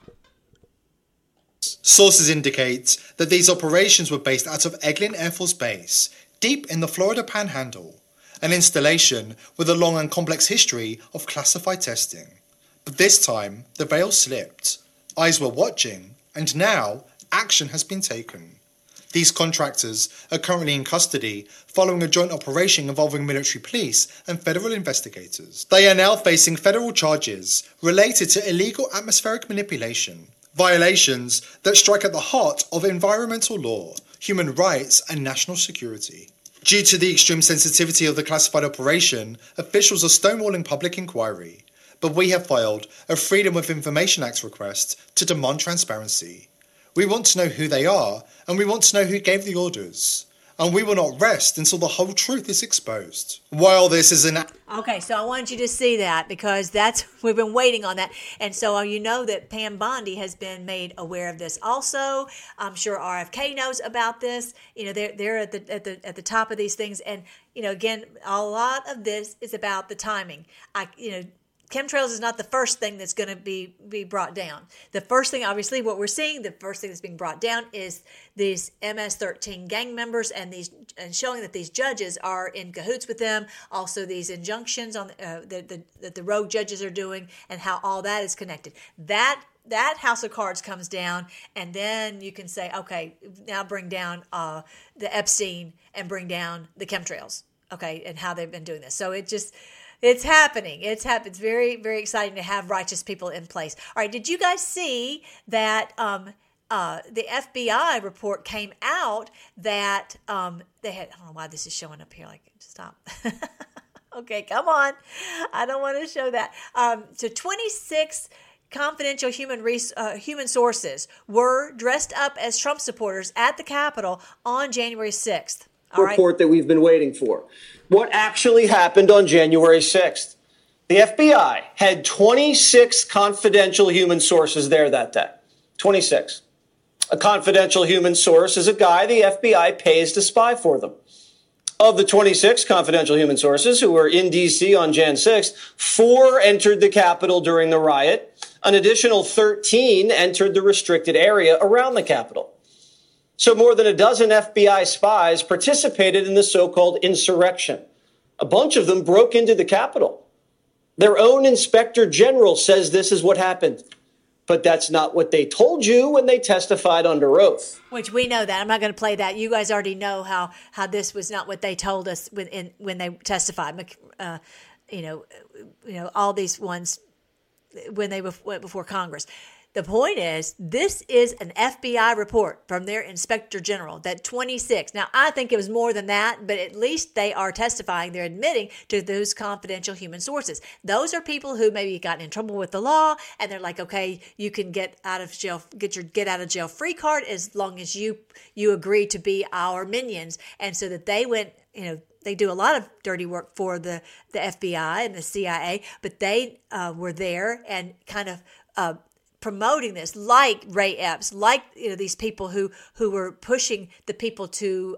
S16: Sources indicate that these operations were based out of Eglin Air Force Base, deep in the Florida Panhandle, an installation with a long and complex history of classified testing. But this time, the veil slipped. Eyes were watching, and now action has been taken. These contractors are currently in custody following a joint operation involving military police and federal investigators. They are now facing federal charges related to illegal atmospheric manipulation, violations that strike at the heart of environmental law, human rights, and national security. Due to the extreme sensitivity of the classified operation, officials are stonewalling public inquiry, but we have filed a Freedom of Information Act request to demand transparency. We want to know who they are, and we want to know who gave the orders. And we will not rest until the whole truth is exposed. While this is an...
S1: Okay, so I wanted you to see that, because we've been waiting on that. And so you know that Pam Bondi has been made aware of this also. I'm sure RFK knows about this. They're at the top of these things. And, again, a lot of this is about the timing. Chemtrails is not the first thing that's going to be brought down. The first thing, obviously, what we're seeing, the first thing that's being brought down is these MS-13 gang members and showing that these judges are in cahoots with them. Also, these injunctions on that the rogue judges are doing, and how all that is connected. That house of cards comes down, and then you can say, okay, now bring down the Epstein and bring down the chemtrails, okay, and how they've been doing this. So it's happening. It's very, very exciting to have righteous people in place. All right, did you guys see that the FBI report came out that they had... I don't know why this is showing up here. Stop. Okay, come on. I don't want to show that. So 26 confidential human sources were dressed up as Trump supporters at the Capitol on January 6th.
S17: report that we've been waiting for. What actually happened on January 6th? The FBI had 26 confidential human sources there that day. 26. A confidential human source is a guy the FBI pays to spy for them. Of the 26 confidential human sources who were in D.C. on Jan 6th, 4 entered the Capitol during the riot. An additional 13 entered the restricted area around the Capitol. So more than a dozen FBI spies participated in the so-called insurrection. A bunch of them broke into the Capitol. Their own inspector general says this is what happened. But that's not what they told you when they testified under oath.
S1: Which we know that. I'm not going to play that. You guys already know how this was not what they told us when they testified. All these ones when they went before Congress. The point is, this is an FBI report from their inspector general that 26. Now, I think it was more than that, but at least they are testifying. They're admitting to those confidential human sources. Those are people who maybe got in trouble with the law, and they're like, okay, you can get out of jail free card as long as you agree to be our minions. And so that they went, they do a lot of dirty work for the FBI and the CIA, but they were there and kind of promoting this, like Ray Epps, like these people who were pushing the people to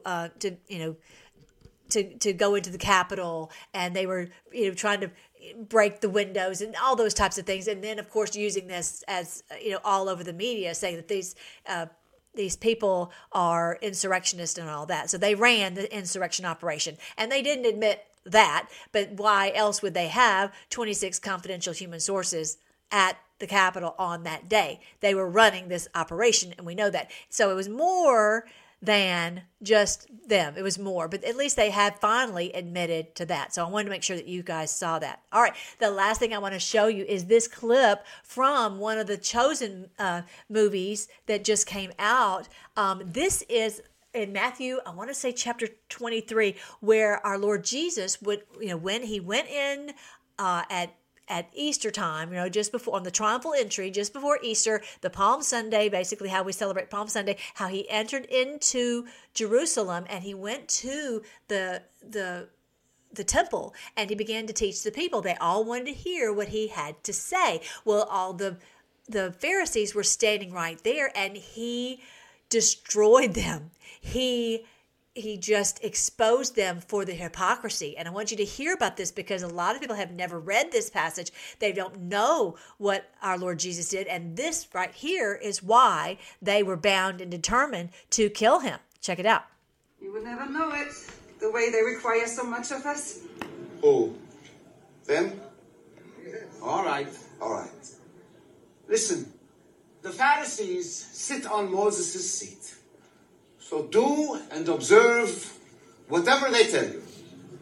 S1: go into the Capitol, and they were trying to break the windows and all those types of things, and then of course using this as all over the media, saying that these people are insurrectionists and all that. So they ran the insurrection operation, and they didn't admit that. But why else would they have 26 confidential human sources at the Capitol on that day? They were running this operation, and we know that. So it was more than just them. It was more, but at least they had finally admitted to that. So I wanted to make sure that you guys saw that. All right, the last thing I want to show you is this clip from one of the Chosen movies that just came out. This is in Matthew, I want to say chapter 23, where our Lord Jesus would, when he went in at Easter time, just before, on the triumphal entry, just before Easter, the Palm Sunday, basically how we celebrate Palm Sunday, how he entered into Jerusalem and he went to the temple and he began to teach the people. They all wanted to hear what he had to say. Well, all the Pharisees were standing right there, and he destroyed them. He just exposed them for the hypocrisy. And I want you to hear about this because a lot of people have never read this passage. They don't know what our Lord Jesus did. And this right here is why they were bound and determined to kill him. Check it out.
S18: You will never know it, the way they require so much of us.
S19: Oh, them? All right. Listen, the Pharisees sit on Moses' seat. So do and observe whatever they tell you.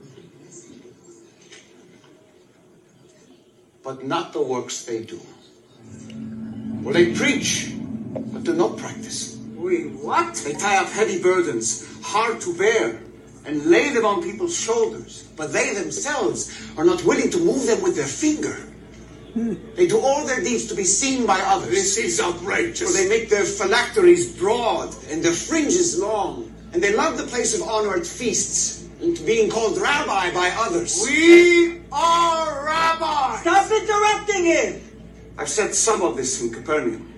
S19: But not the works they do. For they preach, but do not practice.
S18: Wait, what?
S19: They tie up heavy burdens, hard to bear, and lay them on people's shoulders. But they themselves are not willing to move them with their finger. They do all their deeds to be seen by others.
S20: This is outrageous.
S19: For they make their phylacteries broad and their fringes long. And they love the place of honor at feasts and to being called rabbi by others.
S20: We are rabbis.
S18: Stop interrupting him.
S19: I've said some of this in Capernaum.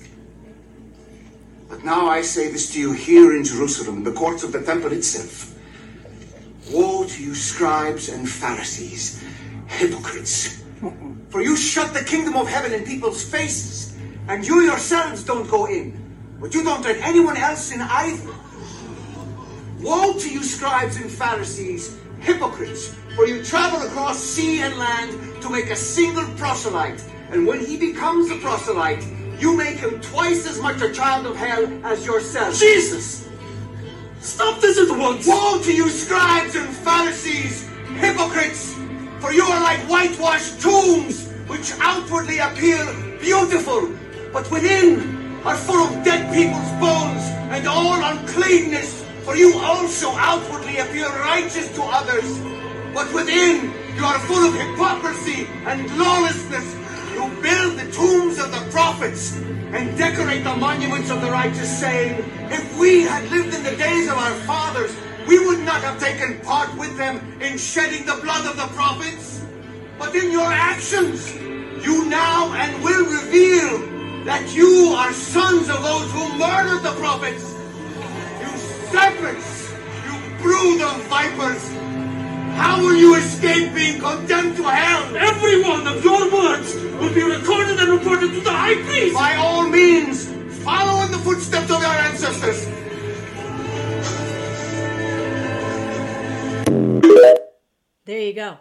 S19: But now I say this to you here in Jerusalem, in the courts of the temple itself. Woe to you, scribes and Pharisees, hypocrites! For you shut the kingdom of heaven in people's faces, and you yourselves don't go in, but you don't let anyone else in either. Woe to you, scribes and Pharisees, hypocrites! For you travel across sea and land to make a single proselyte, and when he becomes a proselyte, you make him twice as much a child of hell as yourself.
S20: Jesus! Stop this at once!
S19: Woe to you, scribes and Pharisees, hypocrites! For you are like whitewashed tombs, which outwardly appear beautiful, but within are full of dead people's bones and all uncleanness. For you also outwardly appear righteous to others, but within you are full of hypocrisy and lawlessness. You build the tombs of the prophets and decorate the monuments of the righteous, saying, if we had lived in the days of our fathers,
S20: we would not have taken part with them in shedding the blood of the prophets. But in your actions, you now and will reveal that you are sons of those who murdered the prophets. You serpents, you brood of vipers. How will you escape being condemned to hell?
S21: Every one of your words will be recorded and reported to the high priest.
S20: By all means, follow in the footsteps of your ancestors.
S1: There you go.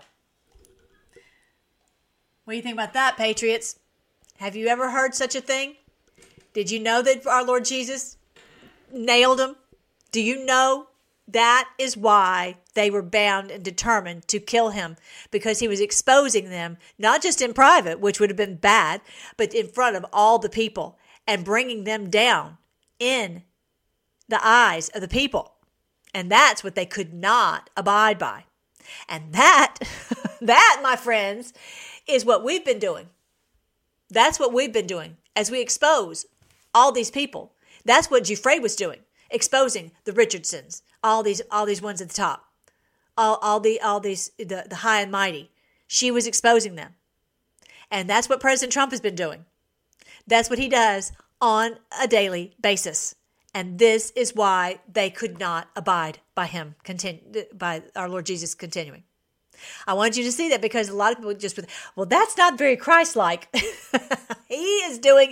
S1: What do you think about that, Patriots? Have you ever heard such a thing? Did you know that our Lord Jesus nailed them? Do you know that is why they were bound and determined to kill him? Because he was exposing them, not just in private, which would have been bad, but in front of all the people and bringing them down in the eyes of the people. And that's what they could not abide by. And that, my friends, is what we've been doing. That's what we've been doing as we expose all these people. That's what Giuffre was doing, exposing the Richardsons, all these ones at the top, all these the high and mighty. She was exposing them, and that's what President Trump has been doing. That's what he does on a daily basis, and this is why they could not abide by him, by our Lord Jesus continuing. I want you to see that, because a lot of people just, well, that's not very Christ-like. He is doing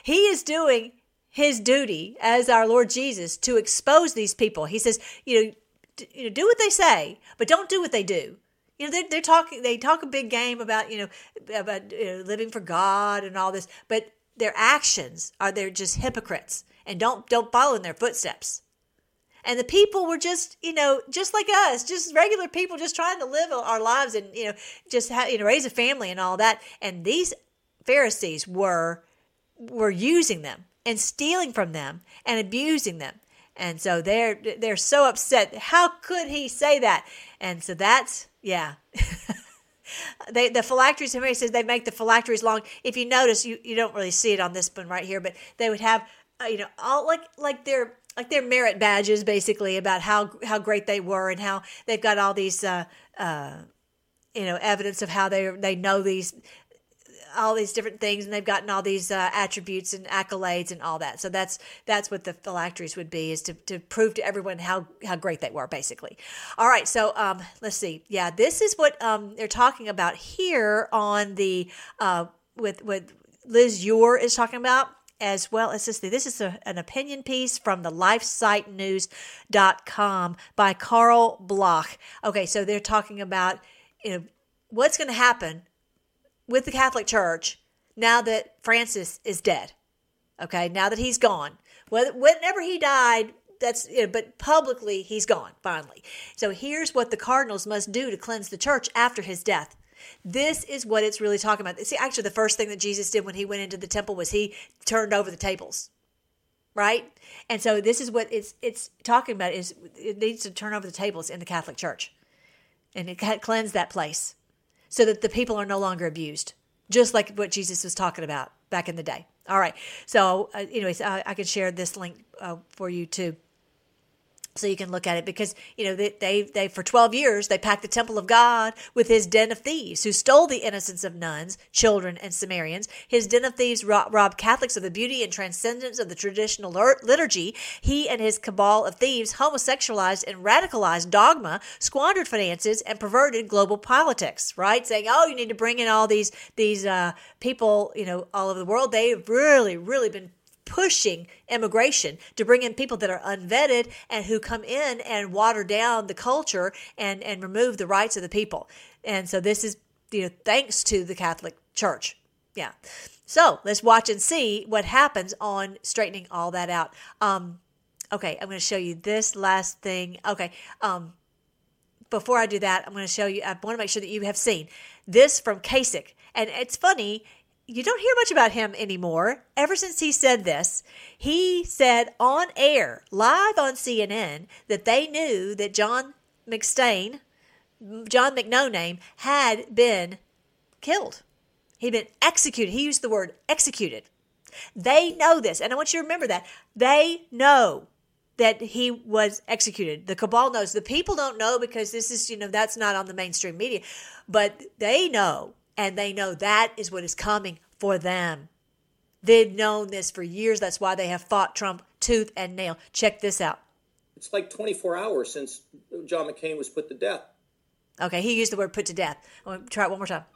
S1: his duty as our Lord Jesus to expose these people. He says, do what they say, but don't do what they do. They talk a big game about living for God and all this, but their actions they're just hypocrites and don't follow in their footsteps. And the people were just, just like us, just regular people, just trying to live our lives and, just raise a family and all that. And these Pharisees were using them and stealing from them and abusing them. And so they're so upset. How could he say that? And so that's, yeah. The phylacteries, Mary says they make the phylacteries long. If you notice, you don't really see it on this one right here, but they would have, all like their merit badges, basically, about how great they were and how they've got all these evidence of how they know all these different things, and they've gotten all these attributes and accolades and all that. So that's what the phylacteries would be, is to prove to everyone how great they were, basically. All right, so let's see. Yeah, this is what they're talking about here on the with Liz Ure is talking about. As well as this is an opinion piece from the lifesitenews.com by Carl Bloch. Okay, so they're talking about what's going to happen with the Catholic Church now that Francis is dead. Okay, now that he's gone. Whenever he died, but publicly he's gone finally. So here's what the cardinals must do to cleanse the church after his death. This is what it's really talking about. See, actually, the first thing that Jesus did when he went into the temple was he turned over the tables, right? And so this is what it's talking about, is it needs to turn over the tables in the Catholic Church and cleanse that place so that the people are no longer abused, just like what Jesus was talking about back in the day. All right. So anyways, I can share this link for you too, so you can look at it, because they for 12 years they packed the temple of God with his den of thieves, who stole the innocence of nuns, children, and Sumerians. His den of thieves robbed Catholics of the beauty and transcendence of the traditional liturgy. He and his cabal of thieves homosexualized and radicalized dogma, squandered finances, and perverted global politics. Right, saying, "Oh, you need to bring in all these people, all over the world." They've really, really been pushing immigration to bring in people that are unvetted and who come in and water down the culture and remove the rights of the people. And so this is, thanks to the Catholic Church. Yeah. So let's watch and see what happens on straightening all that out. Okay, I'm going to show you this last thing. Okay. Before I do that, I'm going to show you, I want to make sure that you have seen this from Kasich. And it's funny, you don't hear much about him anymore. Ever since he said this, he said on air, live on CNN, that they knew that John McNoname, had been killed. He'd been executed. He used the word executed. They know this. And I want you to remember that. They know that he was executed. The cabal knows. The people don't know because this is, that's not on the mainstream media. But they know, and they know that is what is coming for them. They've known this for years. That's why they have fought Trump tooth and nail. Check this out.
S5: It's like 24 hours since John McCain was put to death.
S1: Okay, he used the word put to death. I'm going to try it one more time.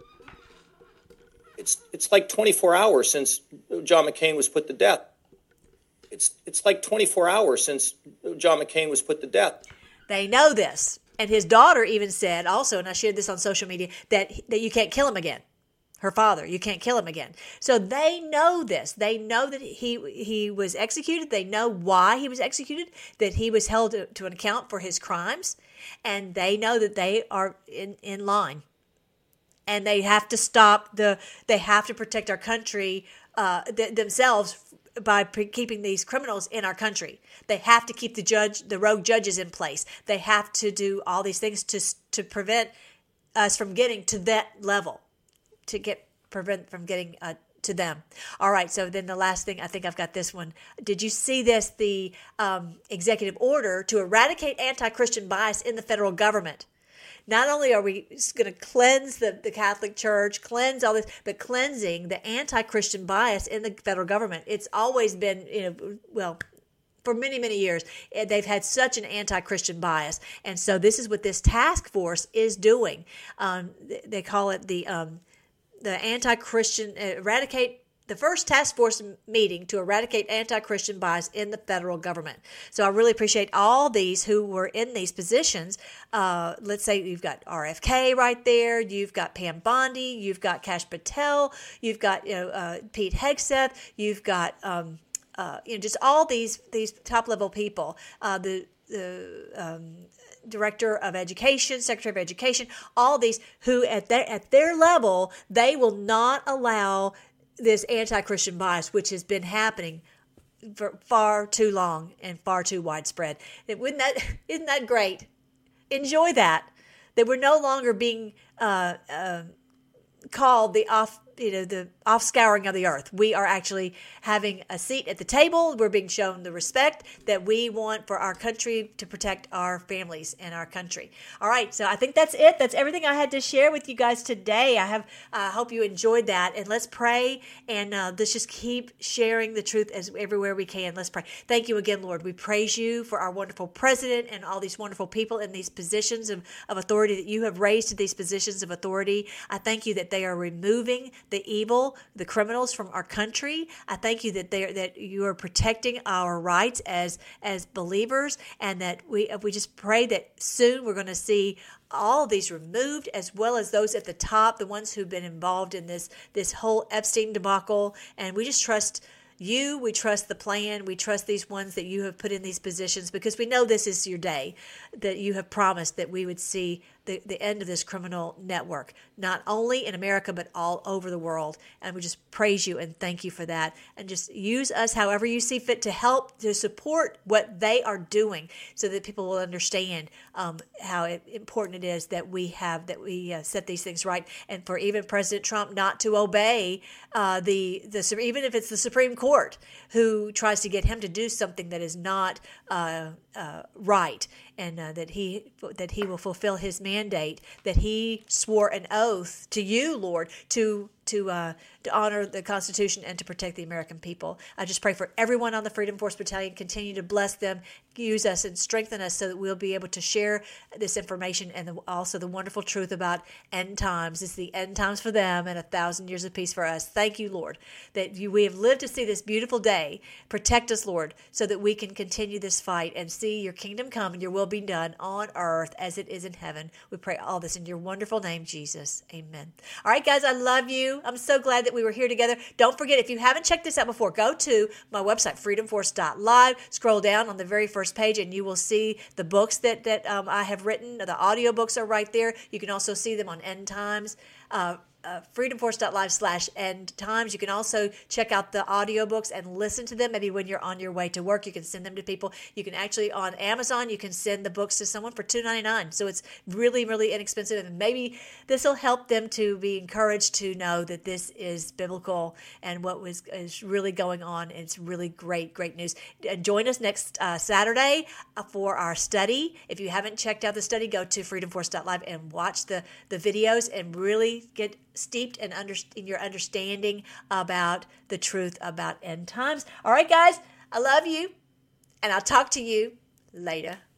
S5: It's like 24 hours since John McCain was put to death. It's like 24 hours since John McCain was put to death.
S1: They know this. And his daughter even said also, and I shared this on social media, that you can't kill him again. Her father, you can't kill him again. So they know this. They know that he was executed. They know why he was executed, that he was held to an account for his crimes. And they know that they are in line. And they have to they have to protect our country themselves by keeping these criminals in our country. They have to keep the rogue judges in place. They have to do all these things to prevent us from getting to that level, prevent from getting to them. All right, so then the last thing, I think I've got this one. Did you see this? The executive order to eradicate anti-Christian bias in the federal government. Not only are we going to cleanse the Catholic Church, cleanse all this, but cleansing the anti-Christian bias in the federal government. It's always been, for many, many years, they've had such an anti-Christian bias. And so this is what this task force is doing. They call it the anti-Christian, the first task force meeting to eradicate anti-Christian bias in the federal government. So I really appreciate all these who were in these positions. Let's say you've got RFK right there. You've got Pam Bondi. You've got Kash Patel. You've got Pete Hegseth. You've got just all these top level people. The Director of Education, Secretary of Education, all these who at their level, they will not allow this anti-Christian bias, which has been happening for far too long and far too widespread. Isn't that great? Enjoy that we're no longer being called the offscouring of the earth. We are actually having a seat at the table. We're being shown the respect that we want for our country to protect our families and our country. All right, so I think that's it. That's everything I had to share with you guys today. I hope you enjoyed that, and let's pray, and let's just keep sharing the truth everywhere we can. Let's pray. Thank you again, Lord. We praise you for our wonderful president and all these wonderful people in these positions of authority that you have raised to these positions of authority. I thank you that they are removing the evil, the criminals from our country. I thank you that you are protecting our rights as believers, and that we just pray that soon we're going to see all of these removed, as well as those at the top, the ones who've been involved in this whole Epstein debacle. And we just trust you. We trust the plan. We trust these ones that you have put in these positions, because we know this is your day, that you have promised that we would see the end of this criminal network, not only in America, but all over the world. And we just praise you and thank you for that. And just use us however you see fit to help, to support what they are doing, so that people will understand how important it is that we set these things right. And for even President Trump not to obey even if it's the Supreme Court who tries to get him to do something that is not right, and that he will fulfill his mandate, that he swore an oath to you, Lord, to honor the Constitution and to protect the American people. I just pray for everyone on the Freedom Force Battalion. Continue to bless them, use us, and strengthen us so that we'll be able to share this information, and also the wonderful truth about end times. It's the end times for them and 1,000 years of peace for us. Thank you, Lord, that we have lived to see this beautiful day. Protect us, Lord, so that we can continue this fight and see your kingdom come and your will be done on earth as it is in heaven. We pray all this in your wonderful name, Jesus. Amen. All right, guys, I love you. I'm so glad that we were here together. Don't forget, if you haven't checked this out before, go to my website, freedomforce.live. Scroll down on the very first page, and you will see the books that I have written. The audio books are right there. You can also see them on End Times. freedomforce.live/end times. You can also check out the audiobooks and listen to them. Maybe when you're on your way to work, you can send them to people. You can actually, on Amazon, you can send the books to someone for $2.99. So it's really, really inexpensive. And maybe this will help them to be encouraged to know that this is biblical and what is really going on. It's really great news. Join us next Saturday for our study. If you haven't checked out the study, go to freedomforce.live and watch the videos and really get steeped in your understanding about the truth about end times. All right, guys, I love you, and I'll talk to you later.